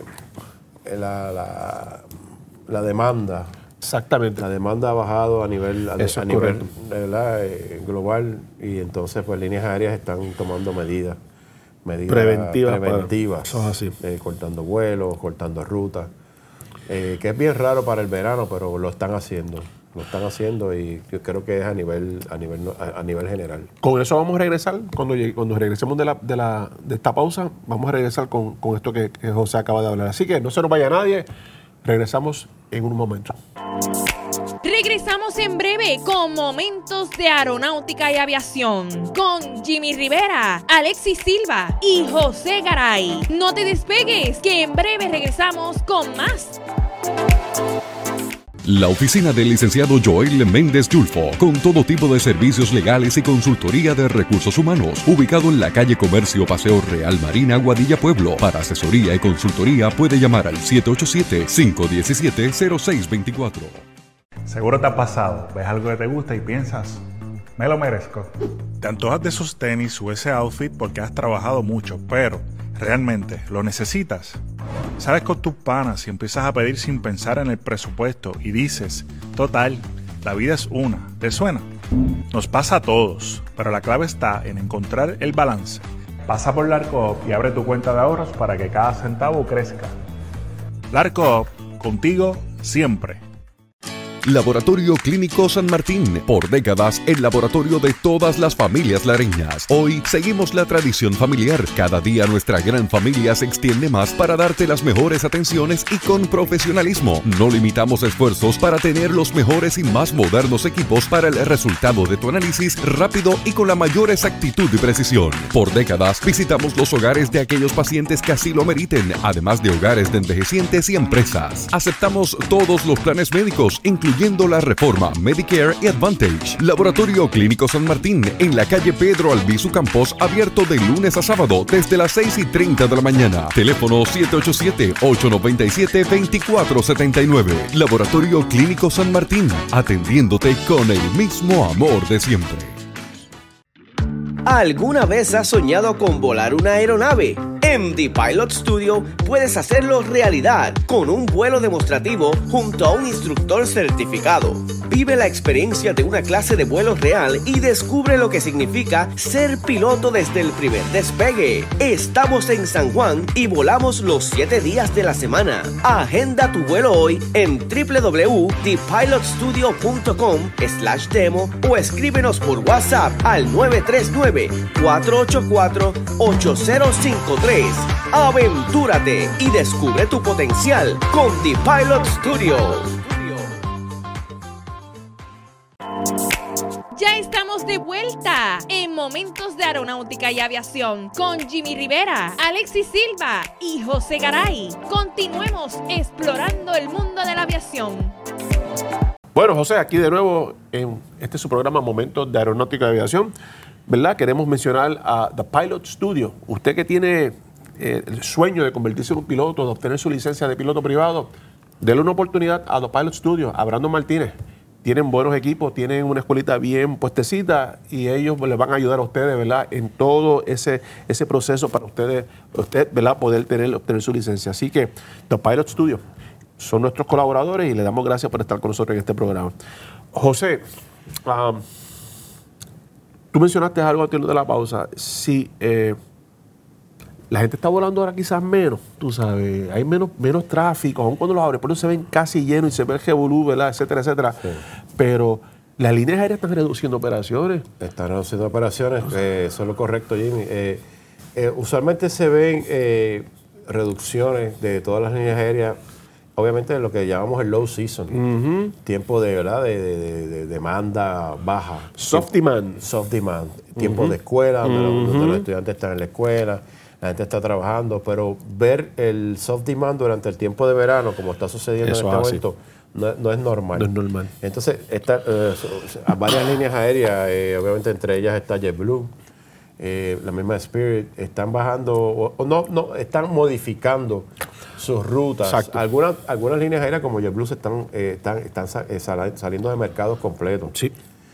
la, la, la demanda. Exactamente. La demanda ha bajado a nivel, a, Eso a es nivel correcto. ¿verdad? Eh, global y entonces pues líneas aéreas están tomando medidas. medidas Preventivas, preventivas para- eso es así. eh, cortando vuelos, cortando rutas, eh, que es bien raro para el verano, pero lo están haciendo, lo están haciendo y yo creo que es a nivel a nivel a, a nivel general. Con eso vamos a regresar, cuando, llegue- cuando regresemos de, la, de, la, de esta pausa, vamos a regresar con, con esto que, que José acaba de hablar. Así que no se nos vaya nadie, regresamos en un momento. Regresamos en breve con Momentos de Aeronáutica y Aviación con Jimmy Rivera, Alexis Silva y José Garay. No te despegues, que en breve regresamos con más. La oficina del licenciado Joel Méndez Yulfo, con todo tipo de servicios legales y consultoría de recursos humanos, ubicado en la calle Comercio Paseo Real Marina, Aguadilla Pueblo. Para asesoría y consultoría puede llamar al siete ocho siete, cinco uno siete, cero seis dos cuatro. Seguro te ha pasado, ves algo que te gusta y piensas, me lo merezco. Te antojas de esos tenis o ese outfit porque has trabajado mucho, pero ¿realmente lo necesitas? Sales con tus panas y empiezas a pedir sin pensar en el presupuesto y dices, total, la vida es una, ¿te suena? Nos pasa a todos, pero la clave está en encontrar el balance. Pasa por Larcoop y abre tu cuenta de ahorros para que cada centavo crezca. Larcoop, contigo siempre. Laboratorio Clínico San Martín, por décadas el laboratorio de todas las familias lareñas. Hoy seguimos la tradición familiar. Cada día nuestra gran familia se extiende más para darte las mejores atenciones y con profesionalismo. No limitamos esfuerzos para tener los mejores y más modernos equipos para el resultado de tu análisis rápido y con la mayor exactitud y precisión. Por décadas visitamos los hogares de aquellos pacientes que así lo meriten, además de hogares de envejecientes y empresas. Aceptamos todos los planes médicos, incluyendo la Reforma, Medicare y Advantage. Laboratorio Clínico San Martín, en la calle Pedro Albizu Campos, abierto de lunes a sábado desde las seis y treinta de la mañana. Teléfono siete ocho siete, ocho nueve siete, dos cuatro siete nueve. Laboratorio Clínico San Martín, atendiéndote con el mismo amor de siempre. ¿Alguna vez has soñado con volar una aeronave? En The Pilot Studio puedes hacerlo realidad con un vuelo demostrativo junto a un instructor certificado. Vive la experiencia de una clase de vuelo real y descubre lo que significa ser piloto desde el primer despegue. Estamos en San Juan y volamos los siete días de la semana. Agenda tu vuelo hoy en w w w punto the pilot studio punto com slash demo o escríbenos por WhatsApp al nueve tres nueve, cuatro ocho cuatro, ocho cero cinco tres. Aventúrate y descubre tu potencial con The Pilot Studio. Ya estamos de vuelta en Momentos de Aeronáutica y Aviación con Jimmy Rivera, Alexis Silva y José Garay. Continuemos explorando el mundo de la aviación. Bueno, José, aquí de nuevo en este es su programa Momentos de Aeronáutica y Aviación, ¿verdad? Queremos mencionar a The Pilot Studio. Usted que tiene eh, el sueño de convertirse en un piloto, de obtener su licencia de piloto privado, déle una oportunidad a The Pilot Studio, a Brandon Martínez. Tienen buenos equipos, tienen una escuelita bien puestecita y ellos les van a ayudar a ustedes, ¿verdad? En todo ese, ese proceso para ustedes, usted, ¿verdad? Poder tener, obtener su licencia. Así que The Pilot Studio son nuestros colaboradores y les damos gracias por estar con nosotros en este programa. José, um, tú mencionaste algo antes de la pausa. Sí, eh, la gente está volando ahora quizás menos, tú sabes, hay menos, menos tráfico, aun cuando los aeropuertos se ven casi llenos y se ve el revolú, ¿verdad? Etcétera, etcétera. Sí. Pero las líneas aéreas están reduciendo operaciones. Están reduciendo operaciones, eh, eso es lo correcto, Jimmy. Eh, eh, usualmente se ven eh, reducciones de todas las líneas aéreas, obviamente de lo que llamamos el low season, uh-huh. tiempo de, ¿verdad? De, de, de, de demanda baja. Soft demand. Soft demand. Tiempo uh-huh. de escuela, donde, uh-huh. los, donde los estudiantes están en la escuela. La gente está trabajando, pero ver el soft demand durante el tiempo de verano, como está sucediendo Eso en este momento, no, no es normal. No es normal. Entonces, está, eh, varias líneas aéreas, eh, obviamente entre ellas está JetBlue, eh, la misma Spirit, están bajando, o, o no, no, están modificando sus rutas. Exacto. Algunas, algunas líneas aéreas como JetBlue se están, eh, están, están sal, saliendo de mercados completos. Sí.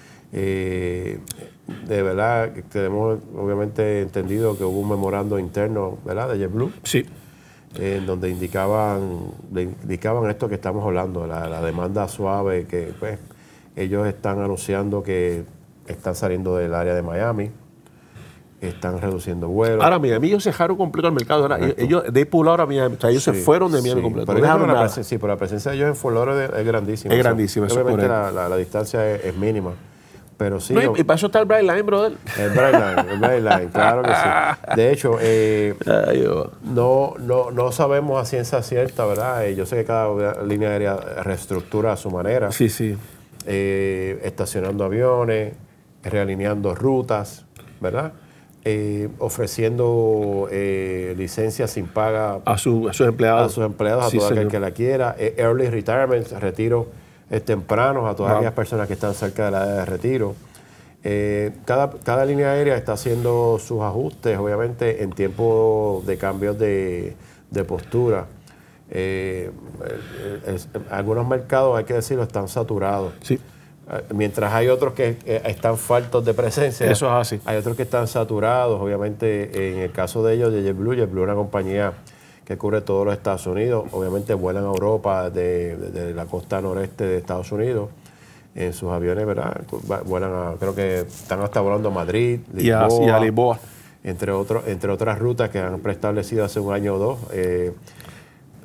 Eh, de verdad, tenemos obviamente entendido que hubo un memorando interno, ¿verdad?, de JetBlue. Sí. Eh, en donde indicaban, indicaban esto que estamos hablando, la, la demanda suave, que pues ellos están anunciando que están saliendo del área de Miami, están reduciendo vuelos. Ahora Miami ellos cejaron completo el mercado. Ahora, ellos de pull ahora Miami, o sea, ellos sí, se fueron de Miami sí, completo. Pero no la presen- sí, pero la presencia de ellos en Fort Lauderdale es grandísima. Es grandísima. O sea, obviamente la, la, la distancia es, es mínima. Pero sí, no, y, y para eso está el Bright Line, brother. El Bright Line, el Bright Line, claro que sí. De hecho, eh, no, no, no sabemos a ciencia cierta, ¿verdad? Eh, yo sé que cada línea aérea reestructura a su manera. Sí, sí. Eh, estacionando aviones, realineando rutas, ¿verdad? Eh, ofreciendo eh, licencias sin paga a, su, a sus empleados. A sus empleados, a sí, todo aquel que la quiera. Eh, early retirement, retiro tempranos a todas wow. aquellas personas que están cerca de la edad de retiro. Eh, cada, cada línea aérea está haciendo sus ajustes, obviamente, en tiempo de cambios de, de postura. Eh, es, algunos mercados, hay que decirlo, están saturados. Sí. Mientras hay otros que eh, están faltos de presencia. Eso es así. Hay otros que están saturados. Obviamente, en el caso de ellos, de JetBlue, JetBlue es una compañía que cubre todos los Estados Unidos. Obviamente vuelan a Europa de, de, de la costa noreste de Estados Unidos en sus aviones, ¿verdad? Vuelan a, creo que están hasta volando a Madrid, Lisboa, y a, y a Lisboa. Entre, otro, entre otras rutas que han preestablecido hace un año o dos. Eh,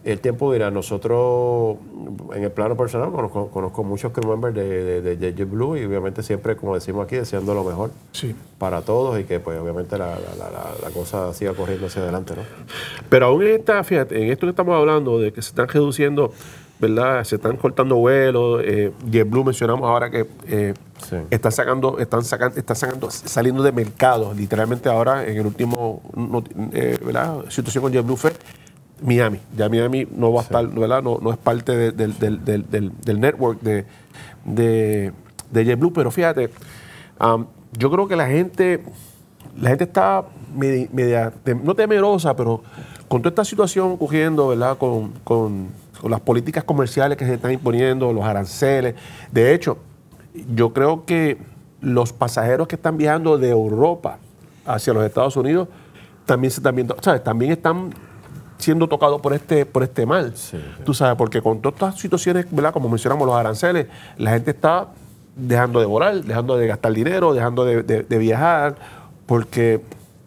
el tiempo dirá. Nosotros, en el plano personal, conozco, conozco muchos crew members de, de, de JetBlue y obviamente siempre, como decimos aquí, deseando lo mejor sí. para todos y que pues obviamente la, la, la, la cosa siga corriendo hacia adelante, ¿no? Pero aún en esta, fíjate, en esto que estamos hablando de que se están reduciendo, ¿verdad? Se están cortando vuelos. Eh, JetBlue mencionamos ahora que eh, sí. están sacando, están sacando, están sacando, saliendo de mercados. Literalmente ahora en el último, eh, ¿verdad? Situación con JetBlue fue Miami. Ya Miami no va a estar, sí. ¿verdad? No, no es parte de, de, de, de, del, del network de, de, de JetBlue. Pero fíjate, um, yo creo que la gente, la gente está media, media no temerosa, pero con toda esta situación ocurriendo, ¿verdad? Con, con, con las políticas comerciales que se están imponiendo, los aranceles. De hecho, yo creo que los pasajeros que están viajando de Europa hacia los Estados Unidos también se están viendo, ¿sabes? También están siendo tocados por este, por este mal. Sí, sí. Tú sabes, porque con todas estas situaciones, ¿verdad? Como mencionamos, los aranceles, la gente está dejando de volar, dejando de gastar dinero, dejando de, de, de viajar, porque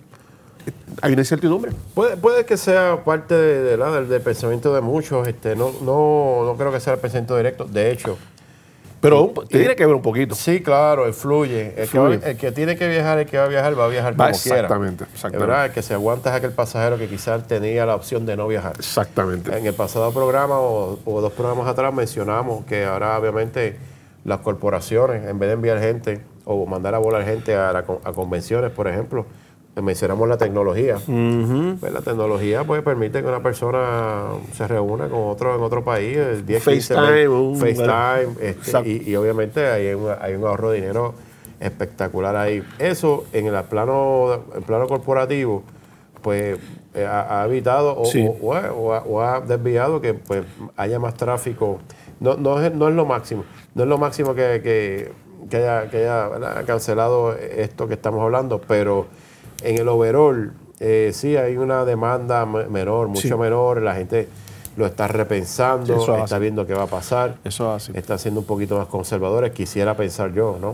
hay una incertidumbre. Puede, puede que sea parte de, de la, del, del pensamiento de muchos, este, no, no, no creo que sea el pensamiento directo, de hecho. Pero un, tiene que ver un poquito. Sí, claro, influye. El, fluye. Que va, el que tiene que viajar, el que va a viajar, va a viajar va como exactamente, quiera. Exactamente. ¿Verdad? El que se aguanta es aquel pasajero que quizás tenía la opción de no viajar. Exactamente. En el pasado programa o, o dos programas atrás mencionamos que ahora obviamente las corporaciones, en vez de enviar gente o mandar a volar gente a, la, a convenciones, por ejemplo, mencionamos la tecnología. Uh-huh. Pues la tecnología pues, permite que una persona se reúna con otro en otro país, diez, FaceTime, un, FaceTime este, y, y obviamente hay un, hay un ahorro de dinero espectacular ahí. Eso en el plano, el plano corporativo pues eh, ha, ha evitado o, sí. o, o, o, ha, o ha desviado que pues haya más tráfico. No, no, es, no es lo máximo, no es lo máximo que, que, que haya, que haya ¿verdad? cancelado esto que estamos hablando, pero en el overall, eh, sí hay una demanda menor, mucho sí. menor, la gente lo está repensando, sí, está viendo qué va a pasar, eso así. Está siendo un poquito más conservadores, quisiera pensar yo, ¿no?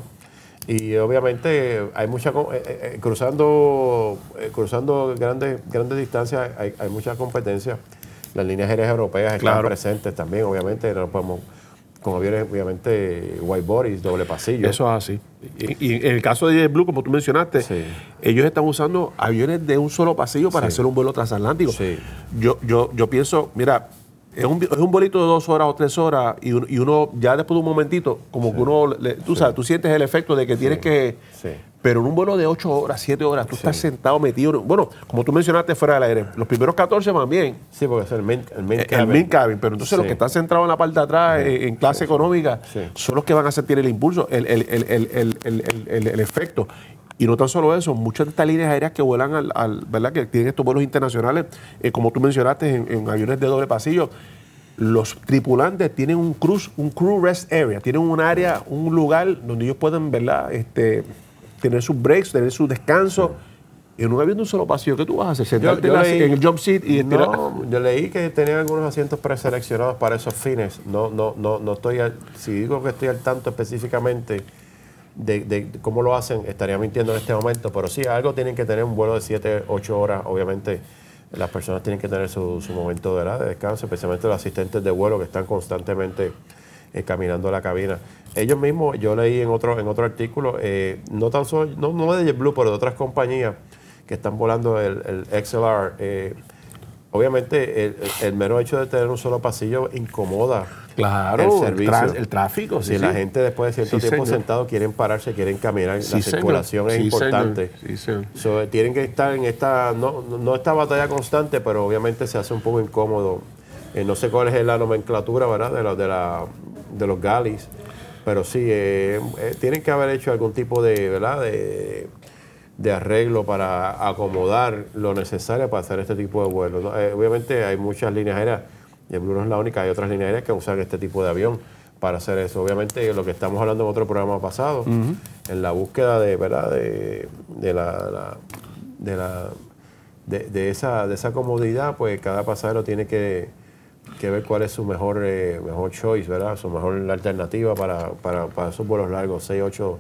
Y obviamente hay mucha, eh, eh, cruzando eh, cruzando grandes grandes distancias, hay, hay mucha competencia, las líneas aéreas europeas están claro. presentes también, obviamente, no podemos... con aviones, obviamente, white bodies, doble pasillo. Eso es así. Y, y en el caso de JetBlue, como tú mencionaste, sí. ellos están usando aviones de un solo pasillo para sí. hacer un vuelo transatlántico. Sí. Yo, yo, yo pienso, mira, es un, es un vuelito de dos horas o tres horas y, un, y uno ya después de un momentito, como sí. que uno, le, tú sí. sabes, tú sientes el efecto de que sí. tienes que... Sí. Pero en un vuelo de ocho horas, siete horas, tú sí. estás sentado, metido. Bueno, como tú mencionaste, fuera del aire. Los primeros catorce van bien. Sí, porque es el main, el main el, cabin. El main cabin. Pero entonces sí. los que están centrados en la parte de atrás, sí. en clase sí. económica, sí. son los que van a sentir el impulso, el, el, el, el, el, el, el, el efecto. Y no tan solo eso, muchas de estas líneas aéreas que vuelan, al, al ¿verdad? Que tienen estos vuelos internacionales, eh, como tú mencionaste, en, en aviones de doble pasillo, los tripulantes tienen un cruise, un crew rest area, tienen un área, un lugar donde ellos pueden, ¿verdad? Este, tener sus breaks, tener su descanso. Sí. En un avión de un solo pasillo, ¿qué tú vas a hacer? Sentarte yo, yo leí, en el jump seat y estirar. No, yo leí que tenían algunos asientos preseleccionados para esos fines. No, no, no, no estoy al, si digo que estoy al tanto específicamente de, de cómo lo hacen, estaría mintiendo en este momento, pero sí, algo tienen que tener un vuelo de siete, ocho horas, obviamente. Las personas tienen que tener su, su momento de, ¿verdad? de descanso, especialmente los asistentes de vuelo que están constantemente eh, caminando a la cabina. Ellos mismos, yo leí en otro en otro artículo, eh, no tan solo, no, no de JetBlue, pero de otras compañías que están volando el, el X L R. Eh, obviamente, el, el mero hecho de tener un solo pasillo incomoda claro, el servicio. El, el tráfico. Si sí, la sí. gente después de cierto sí, tiempo señor. sentado quieren pararse, quieren caminar, sí, la circulación señor. es sí, importante. Sí, señor. So, tienen que estar en esta, no, no esta batalla constante, pero obviamente se hace un poco incómodo. Eh, no sé cuál es la nomenclatura, ¿verdad? De, la, de, la, de los galleys, pero sí, eh, eh, tienen que haber hecho algún tipo de, ¿verdad? de de arreglo para acomodar lo necesario para hacer este tipo de vuelos, ¿no? Eh, obviamente hay muchas líneas aéreas, JetBlue no es la única, hay otras líneas aéreas que usan este tipo de avión para hacer eso. Obviamente lo que estamos hablando en otro programa pasado, uh-huh. en la búsqueda de, ¿verdad? de, de la, la de la de, de esa de esa comodidad, pues cada pasajero tiene que, que ver cuál es su mejor eh, mejor choice, ¿verdad? Su mejor alternativa para, para, para esos vuelos largos, seis, ocho,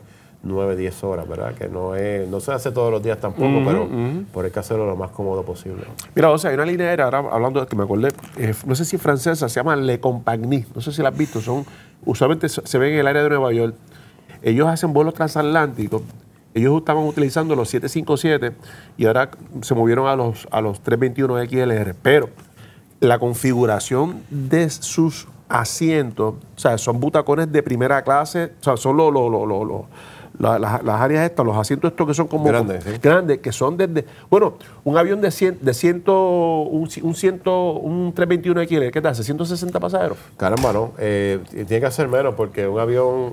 nueve, diez horas, ¿verdad? Que no es, no se hace todos los días tampoco, uh-huh, pero uh-huh. por hay que hacerlo lo más cómodo posible. Mira, o sea, hay una línea aérea, ahora hablando de que me acordé, eh, no sé si francesa, se llama Le Compagnie, no sé si la has visto, son, usualmente se ven en el área de Nueva York. Ellos hacen vuelos transatlánticos, ellos estaban utilizando los siete cinco siete y ahora se movieron a los, a los trescientos veintiuno X L R, pero la configuración de sus asientos, o sea, son butacones de primera clase, o sea, son los, los, los, los, los, la, las, las áreas estas, los asientos estos que son como grandes, ¿sí? grandes, que son desde, bueno, un avión de cien, de ciento, un, un, ciento, un trescientos veintiuno X L, ¿qué tal? ¿ciento sesenta pasajeros? Caramba, no, eh, tiene que ser menos porque un avión,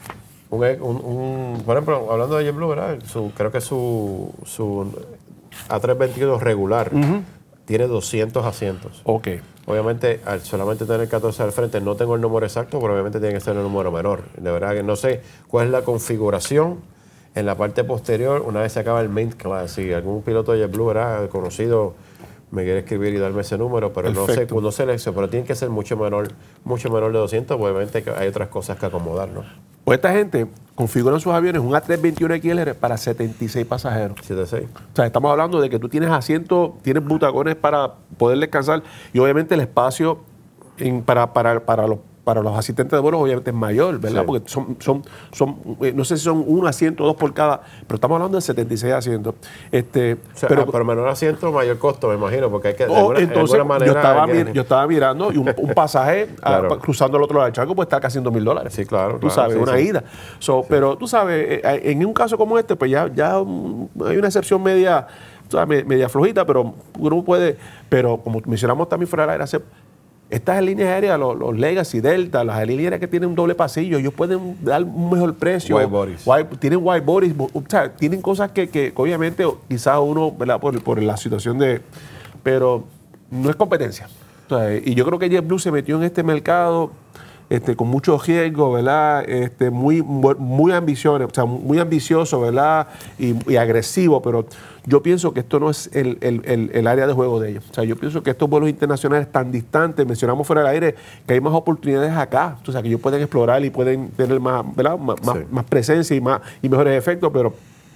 un, un, un por ejemplo, hablando de JetBlue, ¿verdad? Su, creo que su, su A trescientos veintiuno regular uh-huh. tiene doscientos asientos. Ok. Obviamente, al solamente tener catorce al frente, no tengo el número exacto, pero obviamente tiene que ser el número menor. De verdad que no sé cuál es la configuración en la parte posterior una vez se acaba el main class. Si algún piloto de JetBlue, ¿verdad?, conocido, me quiere escribir y darme ese número, pero no sé, no sé la elección, pero tiene que ser mucho menor, mucho menor de doscientos, pues obviamente hay otras cosas que acomodar, ¿no? Pues esta gente configura sus aviones un A trescientos veintiuno X L R para setenta y seis pasajeros. setenta y seis. O sea, estamos hablando de que tú tienes asientos, tienes butacones para poder descansar y obviamente el espacio en, para, para, para, los, para los asistentes de vuelo obviamente es mayor, ¿verdad? Sí. Porque son, son, son, no sé si son un asiento o dos por cada, pero estamos hablando de setenta y seis asientos. Este, o sea, pero, pero menor asiento, mayor costo, me imagino, porque hay que... De oh, alguna, entonces, de alguna manera, yo, estaba que... mir, yo estaba mirando y un, un pasaje claro. a, cruzando el otro lado del charco puede estar casi en dos mil dólares. Sí, claro. Tú claro, sabes, sí, una sí. ida. So, sí. Pero tú sabes, en un caso como este, pues ya, ya hay una excepción media, o sea, media flojita, pero uno puede, pero como mencionamos también fuera del aire, hace, estas líneas aéreas, los, los Legacy, Delta, las líneas aéreas que tienen un doble pasillo, ellos pueden dar un mejor precio. White bodies. White, tienen white bodies, o sea, tienen cosas que, que obviamente quizás uno, ¿verdad? Por, por la situación de... Pero no es competencia. O sea, y yo creo que JetBlue se metió en este mercado este, con mucho riesgo, ¿verdad? Este, muy, muy ambicioso, o sea, muy ambicioso, ¿verdad? Y, y agresivo, pero yo pienso que esto no es el, el, el, el área de juego de ellos. O sea, yo pienso que estos vuelos internacionales tan distantes, mencionamos fuera del aire, que hay más oportunidades acá. O sea, que ellos pueden explorar y pueden tener más, ¿verdad? Más, sí. más, más presencia y, más, y mejores efectos, pero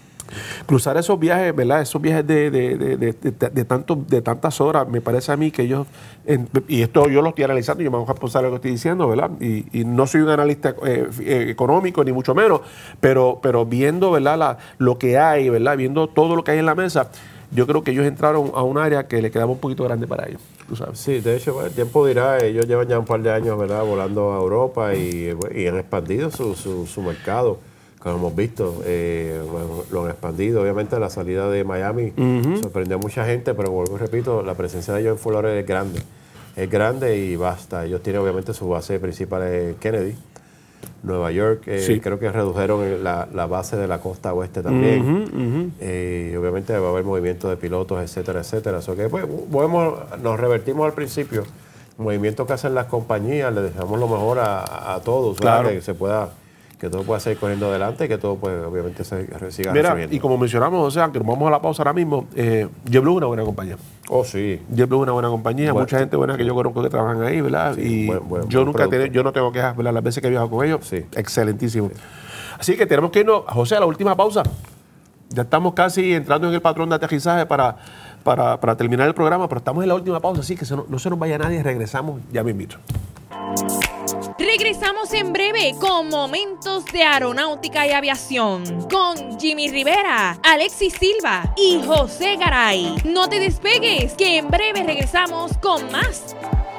cruzar esos viajes, ¿verdad? Esos viajes de, de, de, de, de, de, tanto, de tantas horas, me parece a mí que ellos, en, y esto yo lo estoy analizando, yo me voy a responsable de lo que estoy diciendo, ¿verdad? Y, y no soy un analista eh, eh, económico, ni mucho menos, pero, pero viendo, ¿verdad? La, lo que hay, ¿verdad? Viendo todo lo que hay en la mesa, yo creo que ellos entraron a un área que le quedaba un poquito grande para ellos, tú sabes. Sí, de hecho, bueno, el tiempo dirá, ellos llevan ya un par de años, ¿verdad? Volando a Europa y, y han expandido su, su, su mercado. Como hemos visto, eh, bueno, lo han expandido. Obviamente la salida de Miami uh-huh. sorprendió a mucha gente, pero vuelvo y repito, la presencia de ellos en Fort Lauderdale es grande. Es grande y basta. Ellos tienen obviamente su base principal en Kennedy, Nueva York. Eh, sí. Creo que redujeron la, la base de la costa oeste también. Uh-huh, uh-huh. Eh, y obviamente va a haber movimiento de pilotos, etcétera, etcétera. So que, pues, podemos, nos revertimos al principio. Movimientos que hacen las compañías, le dejamos lo mejor a, a todos, claro. Que se pueda... que todo pueda seguir corriendo adelante y que todo, pues, obviamente, se siga Mira, recibiendo. Y como mencionamos, o sea, que nos vamos a la pausa ahora mismo, eh, JetBlue es una buena compañía. Oh, sí. JetBlue es una buena compañía, bueno, mucha gente buena que yo conozco que trabajan ahí, ¿verdad? Sí, y buen, buen, yo buen nunca tengo, yo no tengo quejas, ¿verdad? Las veces que he viajado con ellos, sí. Excelentísimo. Sí. Así que tenemos que irnos, José, a la última pausa. Ya estamos casi entrando en el patrón de aterrizaje para, para, para terminar el programa, pero estamos en la última pausa, así que se no, no se nos vaya nadie, regresamos, ya me invito. Regresamos en breve con Momentos de Aeronáutica y Aviación con Jimmy Rivera, Alexis Silva y José Garay. No te despegues, que en breve regresamos con más.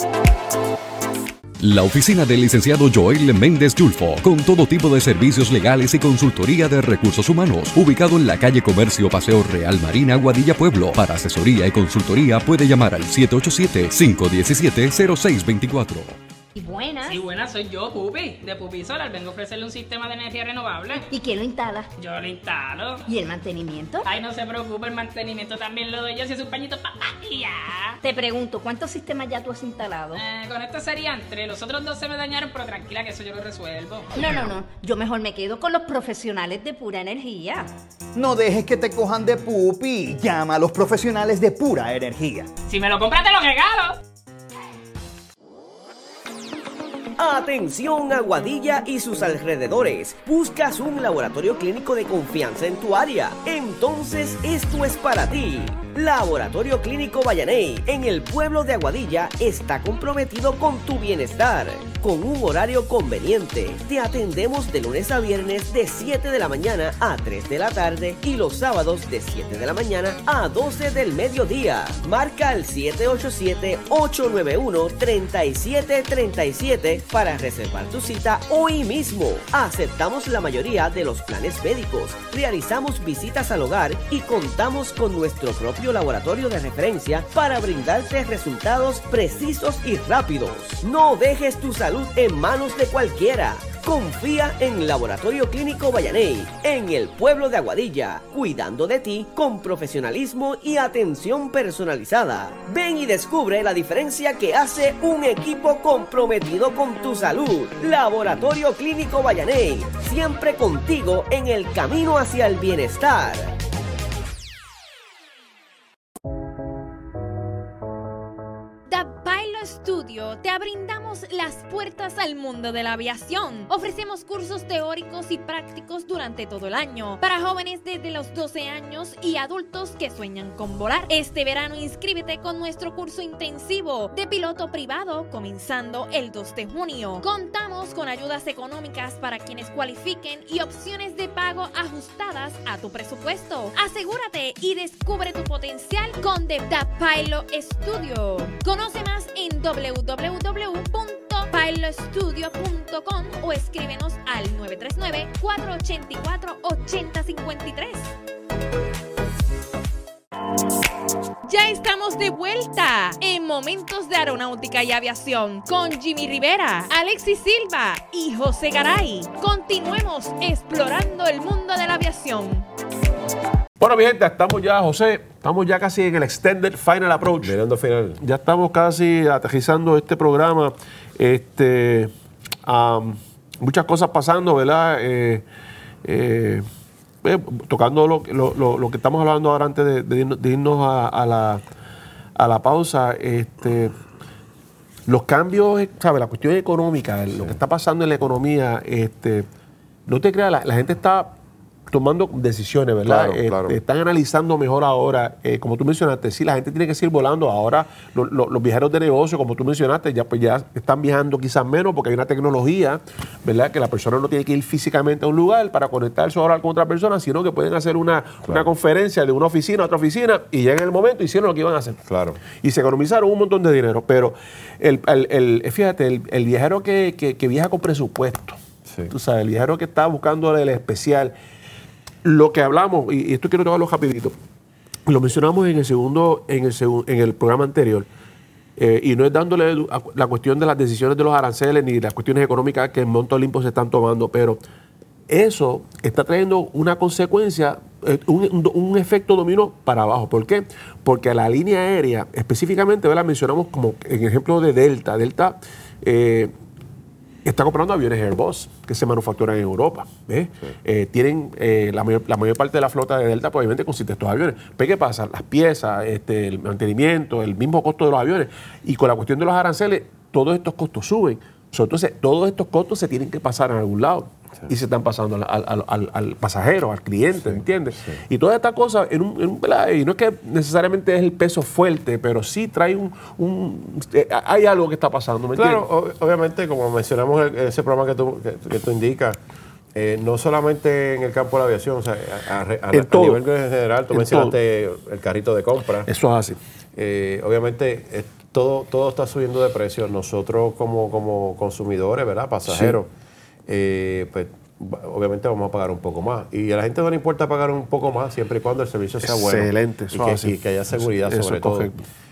La oficina del licenciado Joel Méndez Yulfo, con todo tipo de servicios legales y consultoría de recursos humanos, ubicado en la calle Comercio Paseo Real Marina, Guadilla Pueblo. Para asesoría y consultoría puede llamar al siete ocho siete, cinco uno siete, cero seis dos cuatro. Y buenas. Sí, buenas, soy yo, Pupi, de Pupi Solar. Vengo a ofrecerle un sistema de energía renovable. ¿Y quién lo instala? Yo lo instalo. ¿Y el mantenimiento? Ay, no se preocupe, el mantenimiento también lo doy yo, si es un pañito pa' y ya. Te pregunto, ¿cuántos sistemas ya tú has instalado? Eh, con esto serían tres. Los otros dos se me dañaron, pero tranquila que eso yo lo resuelvo. No, no, no. Yo mejor me quedo con los profesionales de Pura Energía. No dejes que te cojan de pupi. Llama a los profesionales de Pura Energía. Si me lo compras, te lo regalo. Atención Aguadilla y sus alrededores. ¿Buscas un laboratorio clínico de confianza en tu área? Entonces esto es para ti. Laboratorio Clínico Vallaney en el pueblo de Aguadilla está comprometido con tu bienestar. Con un horario conveniente, te atendemos de lunes a viernes de siete de la mañana a tres de la tarde y los sábados de siete de la mañana a doce del mediodía. Marca el siete ocho siete, ocho nueve uno, tres siete tres siete para reservar tu cita hoy mismo. Aceptamos la mayoría de los planes médicos, realizamos visitas al hogar y contamos con nuestro propio laboratorio de referencia para brindarte resultados precisos y rápidos. No dejes tu salud en manos de cualquiera. Confía en Laboratorio Clínico Vallaney, en el pueblo de Aguadilla, cuidando de ti con profesionalismo y atención personalizada. Ven y descubre la diferencia que hace un equipo comprometido con tu salud. Laboratorio Clínico Vallaney, siempre contigo en el camino hacia el bienestar. Studio te brindamos las puertas al mundo de la aviación. Ofrecemos cursos teóricos y prácticos durante todo el año para jóvenes desde los doce años y adultos que sueñan con volar. Este verano inscríbete con nuestro curso intensivo de piloto privado comenzando el dos de junio. Contamos con ayudas económicas para quienes cualifiquen y opciones de pago ajustadas a tu presupuesto. Asegúrate y descubre tu potencial con The, The Pilot Studio. Conoce más en w w w punto pilot studio punto com o escríbenos al nueve tres nueve, cuatro ocho cuatro, ocho cero cinco tres. Ya estamos de vuelta en Momentos de Aeronáutica y Aviación con Jimmy Rivera, Alexis Silva y José Garay. Continuemos explorando el mundo de la aviación. Bueno, mi gente, estamos ya, José, estamos ya casi en el Extended Final Approach. Mirando final. Ya estamos casi aterrizando este programa. Este, um, muchas cosas pasando, ¿verdad? Eh, eh, eh, tocando lo, lo, lo, lo que estamos hablando ahora antes de, de irnos, de irnos a, a, la, a la pausa. Este, los cambios, ¿sabes? La cuestión económica, sí. Lo que está pasando en la economía, este, no te creas, la, la gente está tomando decisiones, ¿verdad? Claro, eh, claro. Están analizando mejor ahora, eh, como tú mencionaste, sí, la gente tiene que seguir volando. Ahora lo, lo, los viajeros de negocio, como tú mencionaste, ya, pues ya están viajando quizás menos porque hay una tecnología, ¿verdad? Que la persona no tiene que ir físicamente a un lugar para conectarse o hablar con otra persona, sino que pueden hacer una, claro. una conferencia de una oficina a otra oficina y llegan en el momento y hicieron lo que iban a hacer. Claro. Y se economizaron un montón de dinero. Pero el, el, el, fíjate, el, el viajero que, que, que viaja con presupuesto, sí. Tú sabes, el viajero que está buscando el especial. Lo que hablamos, y esto quiero tocarlo rapidito, lo mencionamos en el segundo, en el, segun, en el programa anterior, eh, y no es dándole la cuestión de las decisiones de los aranceles ni las cuestiones económicas que en Monte Olimpo se están tomando, pero eso está trayendo una consecuencia, un, un efecto dominó para abajo. ¿Por qué? Porque a la línea aérea, específicamente, ¿verdad? Mencionamos como en el ejemplo de Delta, Delta eh, está comprando aviones Airbus que se manufacturan en Europa. ¿Ves? Sí. Eh, tienen eh, la, mayor, la mayor parte de la flota de Delta, pues, obviamente consiste en estos aviones. Pero ¿qué pasa? Las piezas, este, el mantenimiento, el mismo costo de los aviones. Y con la cuestión de los aranceles, todos estos costos suben. Entonces, todos estos costos se tienen que pasar en algún lado. Sí. Y se están pasando al, al, al, al pasajero, al cliente, sí. ¿Entiendes? Sí. Y todas estas cosas, en un, en un, y no es que necesariamente es el peso fuerte, pero sí trae un... un eh, hay algo que está pasando, ¿me entiendes? Claro, ob- obviamente, como mencionamos en ese programa que tú, que, que tú indicas, eh, no solamente en el campo de la aviación, o sea, a, a, a, a nivel general, tú en mencionaste todo. El carrito de compra. Eso es así. Eh, obviamente, eh, todo, todo está subiendo de precio. Nosotros como, como consumidores, ¿verdad? Pasajeros, sí. eh, pues obviamente vamos a pagar un poco más. Y a la gente no le importa pagar un poco más siempre y cuando el servicio sea bueno. Excelente. Y que, y que haya seguridad eso, sobre eso todo.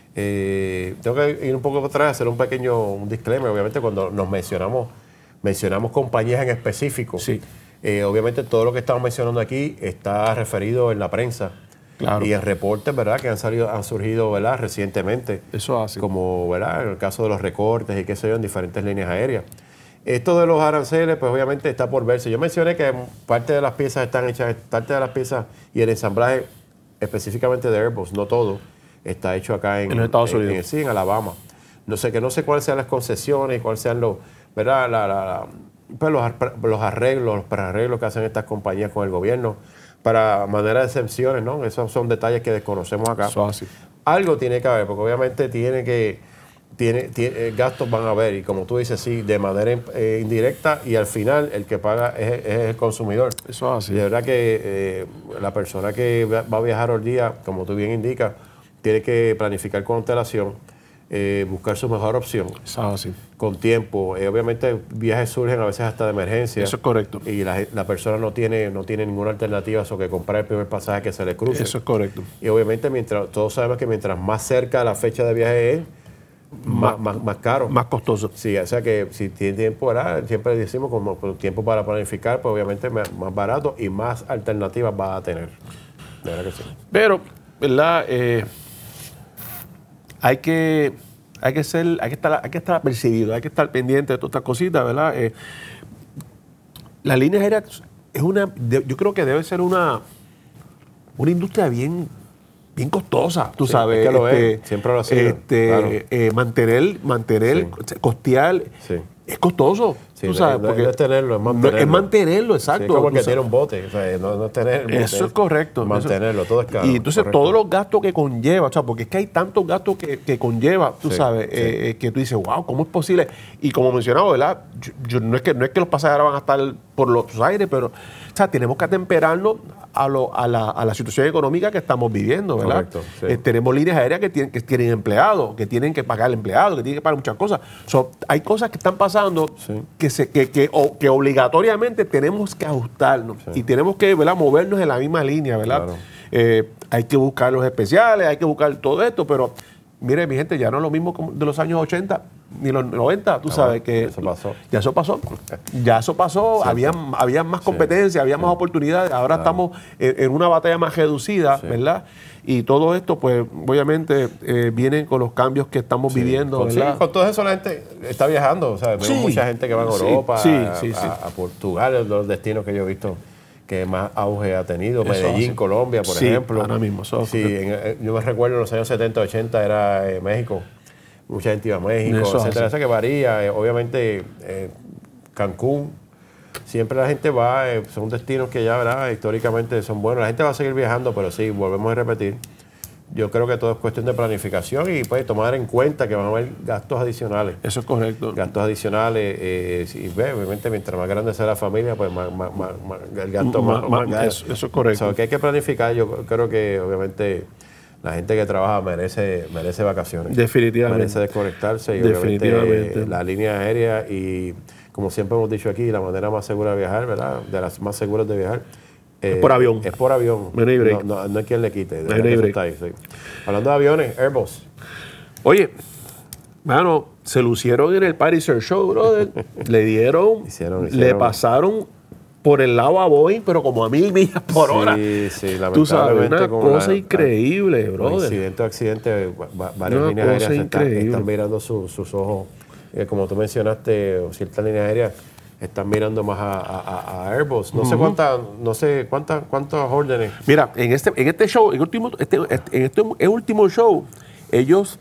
Eh, tengo que ir un poco para atrás, hacer un pequeño un disclaimer. Obviamente cuando nos mencionamos, mencionamos compañías en específico. Sí. Eh, obviamente todo lo que estamos mencionando aquí está referido en la prensa. Claro. Y en reportes, ¿verdad?, que han salido, han surgido, ¿verdad?, recientemente. Eso así. Como, ¿verdad?, en el caso de los recortes y qué sé yo, en diferentes líneas aéreas. Esto de los aranceles, pues obviamente está por verse. Yo mencioné que parte de las piezas están hechas, parte de las piezas y el ensamblaje específicamente de Airbus, no todo, está hecho acá en, en los Estados Unidos. En, en, sí, en Alabama. No sé, que no sé cuáles sean las concesiones, cuáles sean los, ¿verdad? La, la, la, pues los, los arreglos, los prearreglos que hacen estas compañías con el gobierno para manera de exenciones, ¿no? Esos son detalles que desconocemos acá. Eso así. Algo tiene que haber, porque obviamente tiene que, tiene, tiene gastos van a haber, y como tú dices, sí, de manera eh, indirecta, y al final el que paga es, es el consumidor. Eso es así. Y de verdad que eh, la persona que va a viajar hoy día, como tú bien indicas, tiene que planificar con antelación, eh, buscar su mejor opción. Eso es así. Con tiempo. Eh, obviamente viajes surgen a veces hasta de emergencia. Eso es correcto. Y la, la persona no tiene, no tiene ninguna alternativa sobre que comprar el primer pasaje que se le cruce. Eso es correcto. Y obviamente mientras todos sabemos que mientras más cerca la fecha de viaje es, más, más, más caro. Más costoso. Sí, o sea que si tiene tiempo, ¿verdad? Siempre decimos como tiempo para planificar, pues obviamente más, más barato y más alternativas va a tener. De verdad que sí. Pero, ¿verdad? Eh, hay que... Hay que ser, hay que estar, hay que estar apercibido, hay que estar pendiente de todas estas cositas, ¿verdad? Eh, la línea aérea es una, de, yo creo que debe ser una, una industria bien, bien costosa, tú Sí, sabes. es que lo este, es, siempre lo ha sido, Este, claro. eh, mantener, mantener, Sí. costear, Sí. es costoso. Sí, tú no- sabes, no, porque no es tenerlo, es mantenerlo. Es mantenerlo, exacto. Sí, es como tú que sabes. tiene un bote, o sea, no, no es tener el bote, Eso es correcto. Mantenerlo, Eso- todo es caro. Y entonces correcto. todos los gastos que conlleva, o sea, porque es que hay tantos gastos que, que conlleva, tú Sí, sabes, sí. eh, eh, que tú dices, wow, ¿cómo es posible? Y como mencionaba, ¿verdad? Yo, yo- no, es que, no es que los pasajeros van a estar por los aires, pero, o sea, tenemos que atemperarnos a, lo, a, la, a la situación económica que estamos viviendo, ¿verdad? Correcto, sí. Eh, tenemos líneas aéreas que tienen, que tienen empleados, que tienen que pagar empleados, que tienen que pagar muchas cosas. So, hay cosas que están pasando Sí. que, se, que, que, o- que obligatoriamente tenemos que ajustarnos Sí. y tenemos que, ¿verdad?, movernos en la misma línea, ¿verdad? Claro. Eh, hay que buscar los especiales, hay que buscar todo esto, pero mire, mi gente, ya no es lo mismo como de los años ochenta ni los noventa, tú No, sabes que eso pasó. ya eso pasó, ya eso pasó, había, había más competencia, había más oportunidades, ahora estamos en, en una batalla más reducida, Sí. ¿verdad? Y todo esto, pues, obviamente, eh, vienen con los cambios que estamos viviendo, Con, sí, ¿verdad? con todo eso la gente está viajando, o sea, veo Sí. mucha gente que va a Sí, Europa, sí, a, sí, sí. a- a Portugal, es los destinos que yo he visto que más auge ha tenido, Eso Medellín, así. Colombia, por Sí, ejemplo. ahora mismo, eso- Sí, en- eh, yo me recuerdo en los años setenta, ochenta era eh, México, mucha gente iba a México, Eso etcétera, así. eso que varía, eh, obviamente eh, Cancún, siempre la gente va, eh, son destinos que ya, ¿verdad?, históricamente son buenos, la gente va a seguir viajando, pero sí, volvemos a repetir. Yo creo que todo es cuestión de planificación y pues tomar en cuenta que van a haber gastos adicionales. Eso es correcto. Gastos adicionales, eh, sí, ve, obviamente mientras más grande sea la familia, pues más, más, más- más- el gasto Más- más, más- más grande. eso- eso es correcto. O sea, que hay que planificar. Yo creo que obviamente la gente que trabaja merece, merece vacaciones. Definitivamente. Merece desconectarse y Definitivamente. obviamente la línea aérea y como siempre hemos dicho aquí, la manera más segura de viajar, ¿verdad? De las más seguras de viajar. Es por avión. Es por avión. No hay break. No, no, no hay quien le quite. de No hay verdad que eso break. está ahí, sí. Hablando de aviones, Airbus. Oye, mano, se lucieron en el Pariser Show, brother. Le dieron, Hicieron- le hicieron- pasaron por el lado a Boeing, pero como a mil millas por Sí, hora. sí, Tú sabes, lamentablemente una con cosa la- increíble, Con brother. Incidente o accidente, va- va- varias Una líneas aéreas cosa se están, increíble. están mirando su- sus ojos. Eh, como tú mencionaste, o ciertas líneas aéreas están mirando más a, a- a Airbus. No sé Ujú. cuántas, no sé cuántas, cuántas órdenes. Mira, en este, en este show, en, último, este, este- en este último show, ellos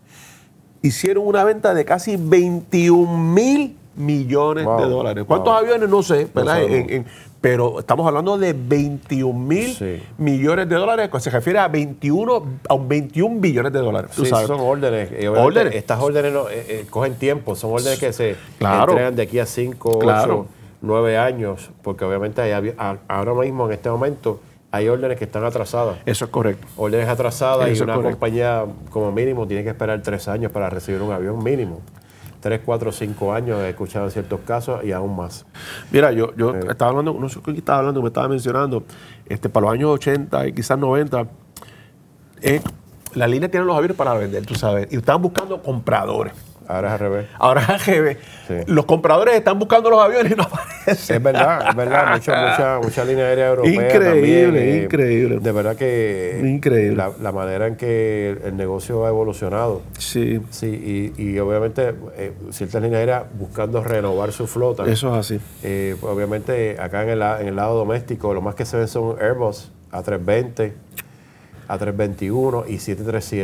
hicieron una venta de casi veintiún mil millones Wow, de dólares. ¿Cuántos wow. aviones? No sé, ¿verdad? sabemos. En- en- pero estamos hablando de veintiún mil Sí. millones de dólares, que se refiere a veintiuno, a un veintiún billones de dólares. Tú Sí, sabes. son órdenes. Y obviamente Órdenes. Estas órdenes no, eh, eh, cogen tiempo. Son órdenes que se Claro. entregan de aquí a cinco, Claro. ocho, nueve años. Porque obviamente hay avi- a- ahora mismo, en este momento, hay órdenes que están atrasadas. Eso es correcto. Órdenes atrasadas Eso y es una correcto. compañía como mínimo tiene que esperar tres años para recibir un avión mínimo. Tres, cuatro, cinco años, he escuchado en ciertos casos y aún más. Mira, yo, yo Eh. estaba hablando, no sé con quién estaba hablando, me estaba mencionando, este, para los años ochenta y quizás noventa, eh, la línea tiene los aviones para vender, tú sabes, y estaban buscando compradores. Ahora es al revés. Ahora es al revés. Sí. Los compradores están buscando los aviones y no aparecen. Es verdad, es verdad. Mucha, mucha, mucha línea aérea europea Increíble, también. eh, increíble. De verdad que Increíble. La, la manera en que el, el negocio ha evolucionado. Sí, Sí, y, y obviamente eh, ciertas líneas aéreas buscando renovar su flota. eso es así. Eh, pues, obviamente acá en el, la- en el lado doméstico lo más que se ven son Airbus A trescientos veinte, A trescientos veintiuno y siete treinta y siete.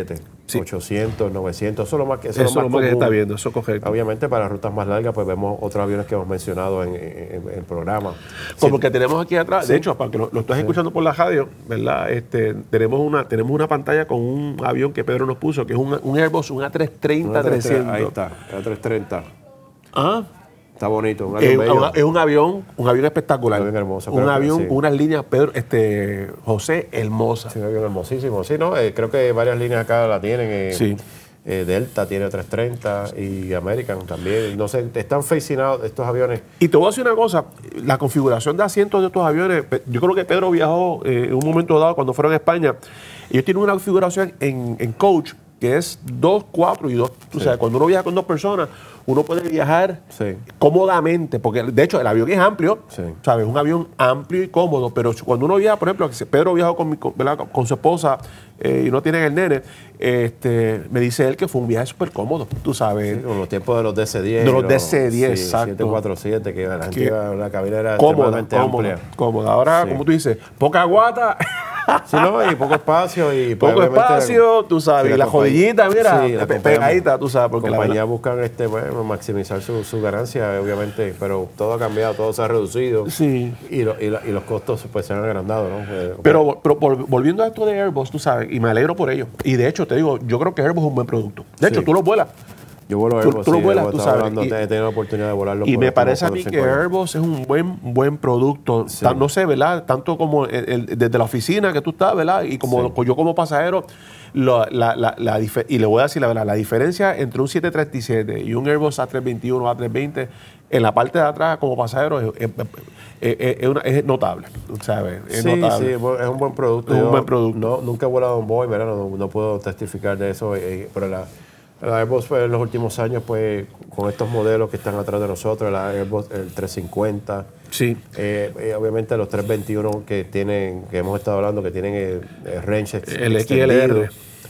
Sí. ochocientos, novecientos, eso es lo más que, eso Eso es lo es más lo que se común. está viendo, eso es correcto. Obviamente para rutas más largas pues vemos otros aviones que hemos mencionado en, en- en el programa. Como Sí. que tenemos aquí atrás, Sí. de hecho, para que lo, lo estás Sí. escuchando por la radio, ¿verdad? Este, tenemos una tenemos una pantalla con un avión que Pedro nos puso, que es un, un Airbus, un A trescientos treinta Una trescientos treinta, trescientos. ahí está, A trescientos treinta. Ah, Está bonito, un es, avión bello. es un avión, un avión espectacular. Un avión hermoso, Un creo que avión, sí. unas líneas, Pedro, este, José, hermosa. Sí, un avión hermosísimo. Sí, ¿no? Eh, creo que varias líneas acá la tienen. eh, Sí. eh, Delta tiene trescientos treinta y American también. No sé, están fascinados estos aviones. Y te voy a decir una cosa, la configuración de asientos de estos aviones, pe- yo creo que Pedro viajó eh, en un momento dado cuando fueron a España, ellos tienen una configuración en, en coach que es dos, cuatro y dos. Tú Sí. sabes, cuando uno viaja con dos personas, uno puede viajar Sí. cómodamente, porque de hecho el avión es amplio, Sí. ¿sabes? Un avión amplio y cómodo, pero cuando uno viaja, por ejemplo, que Pedro viajó con, mi- con, ¿verdad? con su esposa eh, y no tienen el nene, este, me dice él que fue un viaje súper cómodo, tú sabes. Sí, con los tiempos de los D C diez. De los y D C diez, sí, exacto. siete cuatro siete, que la, gente Que- iba- la cabina era Cómoda, extremadamente cómoda, amplia. cómoda. Ahora, Sí. como tú dices, poca guata, Sí, ¿no? Y poco espacio. Y pues, poco obviamente, espacio, tú sabes, sí, y la compañía- jodillita, mira, sí, la pe- compañía- pegadita, tú sabes, porque la compañías verdad- buscan este, bueno, maximizar su, su ganancia, obviamente, pero todo ha cambiado, todo se ha reducido. Sí. Y, lo- y, la- y los costos pues, se han agrandado, ¿no? Eh, Pero, pero vol- volviendo a esto de Airbus, tú sabes, y me alegro por ello. Y de hecho, te digo, yo creo que Airbus es un buen producto. De hecho, Sí. tú lo vuelas. yo vuelo tú- Airbus, tú lo sí, vuelas, Airbus, tú estaba sabes, hablando, y- he tenido la oportunidad de volarlo. Y por me estos parece a mí cinco que años. Airbus es un buen buen producto. Sí. Tan- no sé, ¿verdad? Tanto como el- el- desde la oficina que tú estás, ¿verdad? Y como Sí. yo como pasajero, lo- la, la- la dife- y le voy a decir la verdad, la diferencia entre un siete treinta y siete y un Airbus A trescientos veintiuno, A trescientos veinte, en la parte de atrás como pasajero es, es- es- es- es una- es notable, ¿sabes? Es Sí, notable. sí, es un buen producto. Es un Yo buen producto. No, nunca he volado un Boeing, ¿verdad? No, no puedo testificar de eso, eh, pero la, la Airbus pues, en los últimos años, pues con estos modelos que están atrás de nosotros, la Airbus, el trescientos cincuenta, Sí. eh, eh, obviamente los trescientos veintiuno que tienen, que hemos estado hablando, que tienen el, el range ex- El extendido. X L R.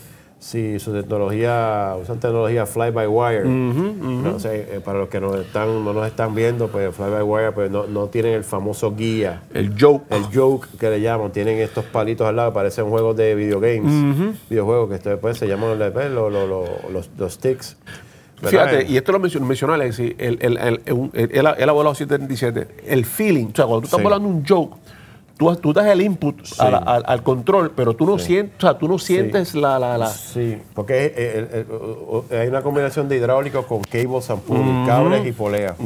Sí, su tecnología, usan tecnología fly-by-wire. No sé, eh, para los que nos están, no nos están viendo, pues fly-by-wire pues, no, no tienen el famoso guía. El joke. El joke que le llaman, tienen estos palitos al lado, parecen juegos de videogames, videojuegos que después se llaman los, los, los, los, los sticks. ¿verdad? Fíjate, y esto lo mencionó, mencionó Alexis, el, el, el, el, el, él, él ha volado siete treinta y siete, el feeling, o sea, cuando tú estás Sí. volando un joke, tú, tú das el input Sí. a la- al, al control, pero tú no Sí. sientes, o sea, tú no sientes la, la, la... Sí, porque es- el- el- el- hay una combinación de hidráulicos con cables and pulleys, cables y poleas.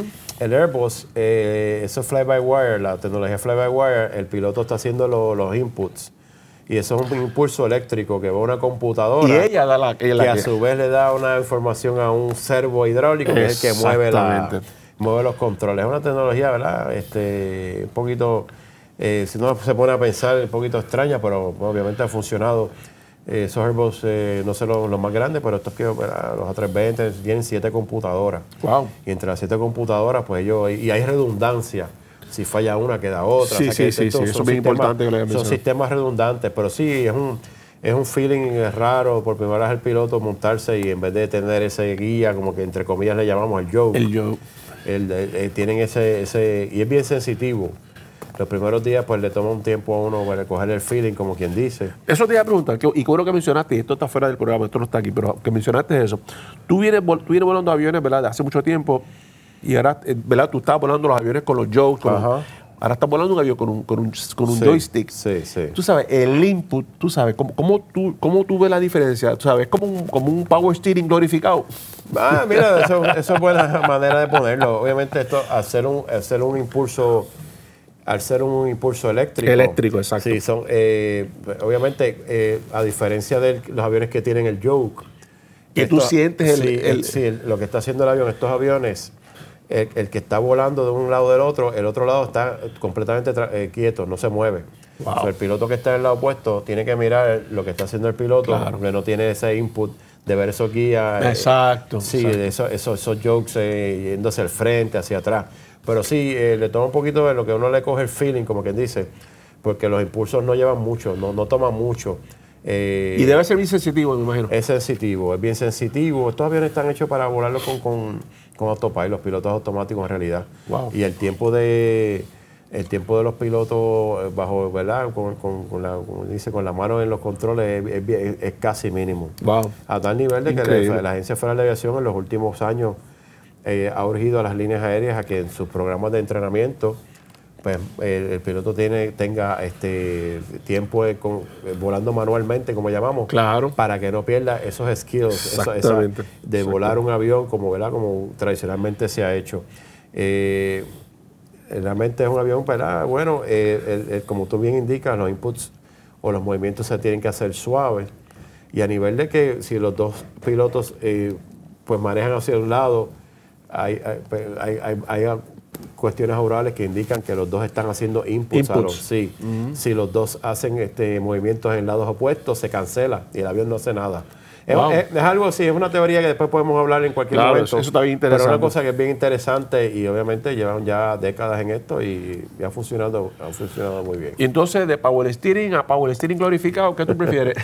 El Airbus, eh, eso es fly-by-wire, la tecnología fly-by-wire, el piloto está haciendo lo- los inputs. Y eso es un impulso eléctrico que va a una computadora. Y ella da la... ella que la a su vez le da una información a un servo hidráulico que es el que mueve, la, Exactamente. mueve los controles. Es una tecnología, ¿verdad? Este, un poquito, eh, si no se pone a pensar, un poquito extraña, pero obviamente ha funcionado. Eh, esos Airbus eh, no son los, los más grandes, pero estos que, ¿verdad? Los A trescientos veinte tienen siete computadoras. Wow. Y entre las siete computadoras, pues ellos, y hay redundancia. Si falla una, queda otra. Sí, que sí, sí, estos sí, eso son es bien sistemas- importante que lo hayas Son mencionado. sistemas redundantes, pero sí, es un, es un feeling raro por primera vez el piloto montarse y en vez de tener ese guía, como que entre comillas le llamamos el joke, El joke. el- el- el- tienen ese, ese, y es bien sensitivo. Los primeros días pues le toma un tiempo a uno para coger el feeling, como quien dice. Eso te iba a preguntar, que- y qué bueno que mencionaste, y esto está fuera del programa, esto no está aquí, pero que mencionaste eso. Tú vienes, vol- tú vienes volando aviones, ¿verdad? De hace mucho tiempo, y ahora, eh, ¿verdad? Tú estabas volando los aviones con los jokes, con- Ajá. ahora estás volando un avión con un, con un, con un Sí, joystick. Sí, sí. Tú sabes, el input, tú sabes, ¿cómo, cómo, tú, cómo tú ves la diferencia? Tú sabes, es como un, como un power steering glorificado. Ah, mira, eso, eso es buena manera de ponerlo. Obviamente esto, al ser un, al ser un impulso, al ser un impulso eléctrico. Eléctrico, exacto. Sí, son, eh, obviamente, eh, a diferencia de los aviones que tienen el joke. Que tú sientes el- sí, el- sí, el- lo que está haciendo el avión, estos aviones, el, el que está volando de un lado del otro, el otro lado está completamente tra- eh, quieto, no se mueve. Wow. O sea, el piloto que está en el lado opuesto tiene que mirar lo que está haciendo el piloto, Claro. porque no tiene ese input de ver esos guías. eh, Exacto, Sí, exacto. de eso- eso- esos jokes eh, yéndose al frente, hacia atrás. Pero sí, eh, le toma un poquito de lo que uno le coge el feeling, como quien dice, porque los impulsos no llevan mucho, no, no toman mucho. Eh, Y debe ser bien sensitivo, me imagino. es sensitivo, es bien sensitivo. Estos aviones están hechos para volarlo con, con, con autopilot, los pilotos automáticos en realidad. Wow. Y el tiempo de el tiempo de los pilotos bajo, ¿verdad? Con, con, con la, como dice, con la mano en los controles es, es, es casi mínimo. Wow. A tal nivel de Increíble. que la, la Agencia Federal de Aviación en los últimos años eh, ha urgido a las líneas aéreas a que en sus programas de entrenamiento pues el, el piloto tiene, tenga este tiempo de, con, volando manualmente, como llamamos, claro, para que no pierda esos skills, eso, esa, de volar un avión como, ¿verdad? Como tradicionalmente se ha hecho. Eh, realmente es un avión, ¿verdad? Bueno, eh, el, el, como tú bien indicas, los inputs o los movimientos se tienen que hacer suaves, y a nivel de que si los dos pilotos eh, pues manejan hacia un lado, hay, hay, hay, hay, hay cuestiones orales que indican que los dos están haciendo inputs. Inputs. A los, sí. Uh-huh. Si los dos hacen este, movimientos en lados opuestos, se cancela y el avión no hace nada. Wow. Es, es, es algo así, es una teoría que después podemos hablar en cualquier claro, momento. Eso está bien interesante. Pero una cosa que es bien interesante, y obviamente llevan ya décadas en esto y, y ha funcionado, ha funcionado muy bien. Y entonces, de Power Steering a Power Steering glorificado, ¿qué tú prefieres?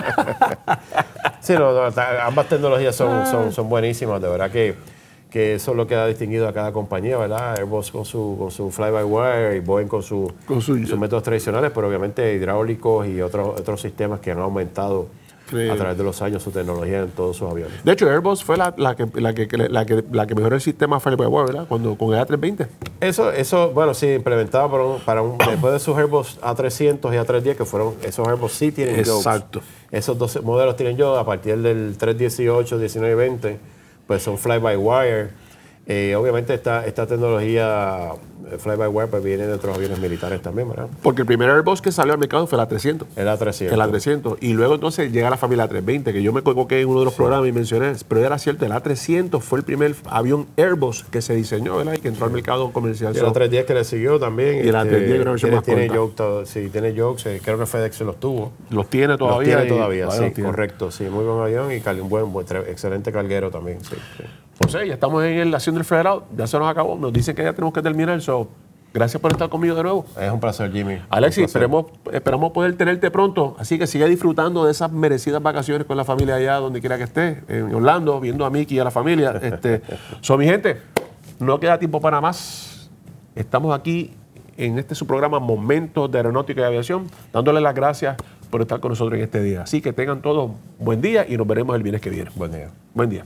Sí, no, no, ambas tecnologías son, son, son buenísimas, de verdad que que eso es lo que ha distinguido a cada compañía, ¿verdad? Airbus con su, con su fly-by-wire y Boeing con, su, con su, sus métodos tradicionales, pero obviamente hidráulicos y otros, otros sistemas que han aumentado Increíble. a través de los años su tecnología en todos sus aviones. De hecho, Airbus fue la, la, que, la, que, la, que, la que mejoró el sistema fly-by-wire, ¿verdad? Cuando, con el A trescientos veinte. Eso, eso, bueno, sí, implementado para un, para un, después de sus Airbus A trescientos y A trescientos diez, que fueron, esos Airbus sí tienen Jokes. Exacto. Esos dos modelos tienen Jokes a partir del trescientos dieciocho, diecinueve y veinte. Pues son fly-by-wire. Eh, obviamente esta, esta tecnología fly-by-wire pues viene de otros aviones militares también, ¿verdad? Porque el primer Airbus que salió al mercado fue el A trescientos. El A trescientos. El A trescientos. Y luego entonces llega la familia A trescientos veinte, que yo me equivoqué en uno de los sí. programas y mencioné, pero era cierto, el A trescientos fue el primer avión Airbus que se diseñó, ¿verdad? Y que entró sí. al mercado comercial. Y el A trescientos diez que le siguió también. Y el A trescientos diez que no tiene, tiene, tiene Jokes, sí, tiene Jokes, creo que FedEx se los tuvo. Los tiene todavía. Los tiene todavía, y, sí, los tiene. Correcto, sí, muy buen avión y un buen, buen excelente carguero también, sí, sí. José, ya estamos en la acción del Federal, ya se nos acabó, nos dicen que ya tenemos que terminar, so, gracias por estar conmigo de nuevo. Es un placer, Jimmy. Alexis, esperemos, esperamos poder tenerte pronto, así que sigue disfrutando de esas merecidas vacaciones con la familia allá, donde quiera que esté, en Orlando, viendo a Mickey y a la familia. Este, so, mi gente, no queda tiempo para más. Estamos aquí en este su programa Momentos de Aeronáutica y Aviación, dándole las gracias por estar con nosotros en este día. Así que tengan todos buen día y nos veremos el viernes que viene. Buen día. Buen día.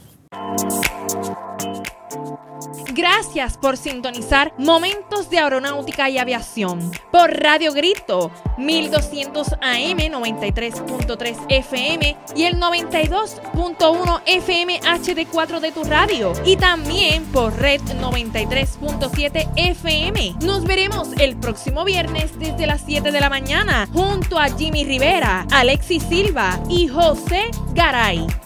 Gracias por sintonizar Momentos de Aeronáutica y Aviación por Radio Grito mil doscientos A M noventa y tres punto tres F M y el noventa y dos punto uno F M H D cuatro de tu radio, y también por Red noventa y tres punto siete F M. Nos veremos el próximo viernes desde las siete de la mañana junto a Jimmy Rivera, Alexis Silva y José Garay.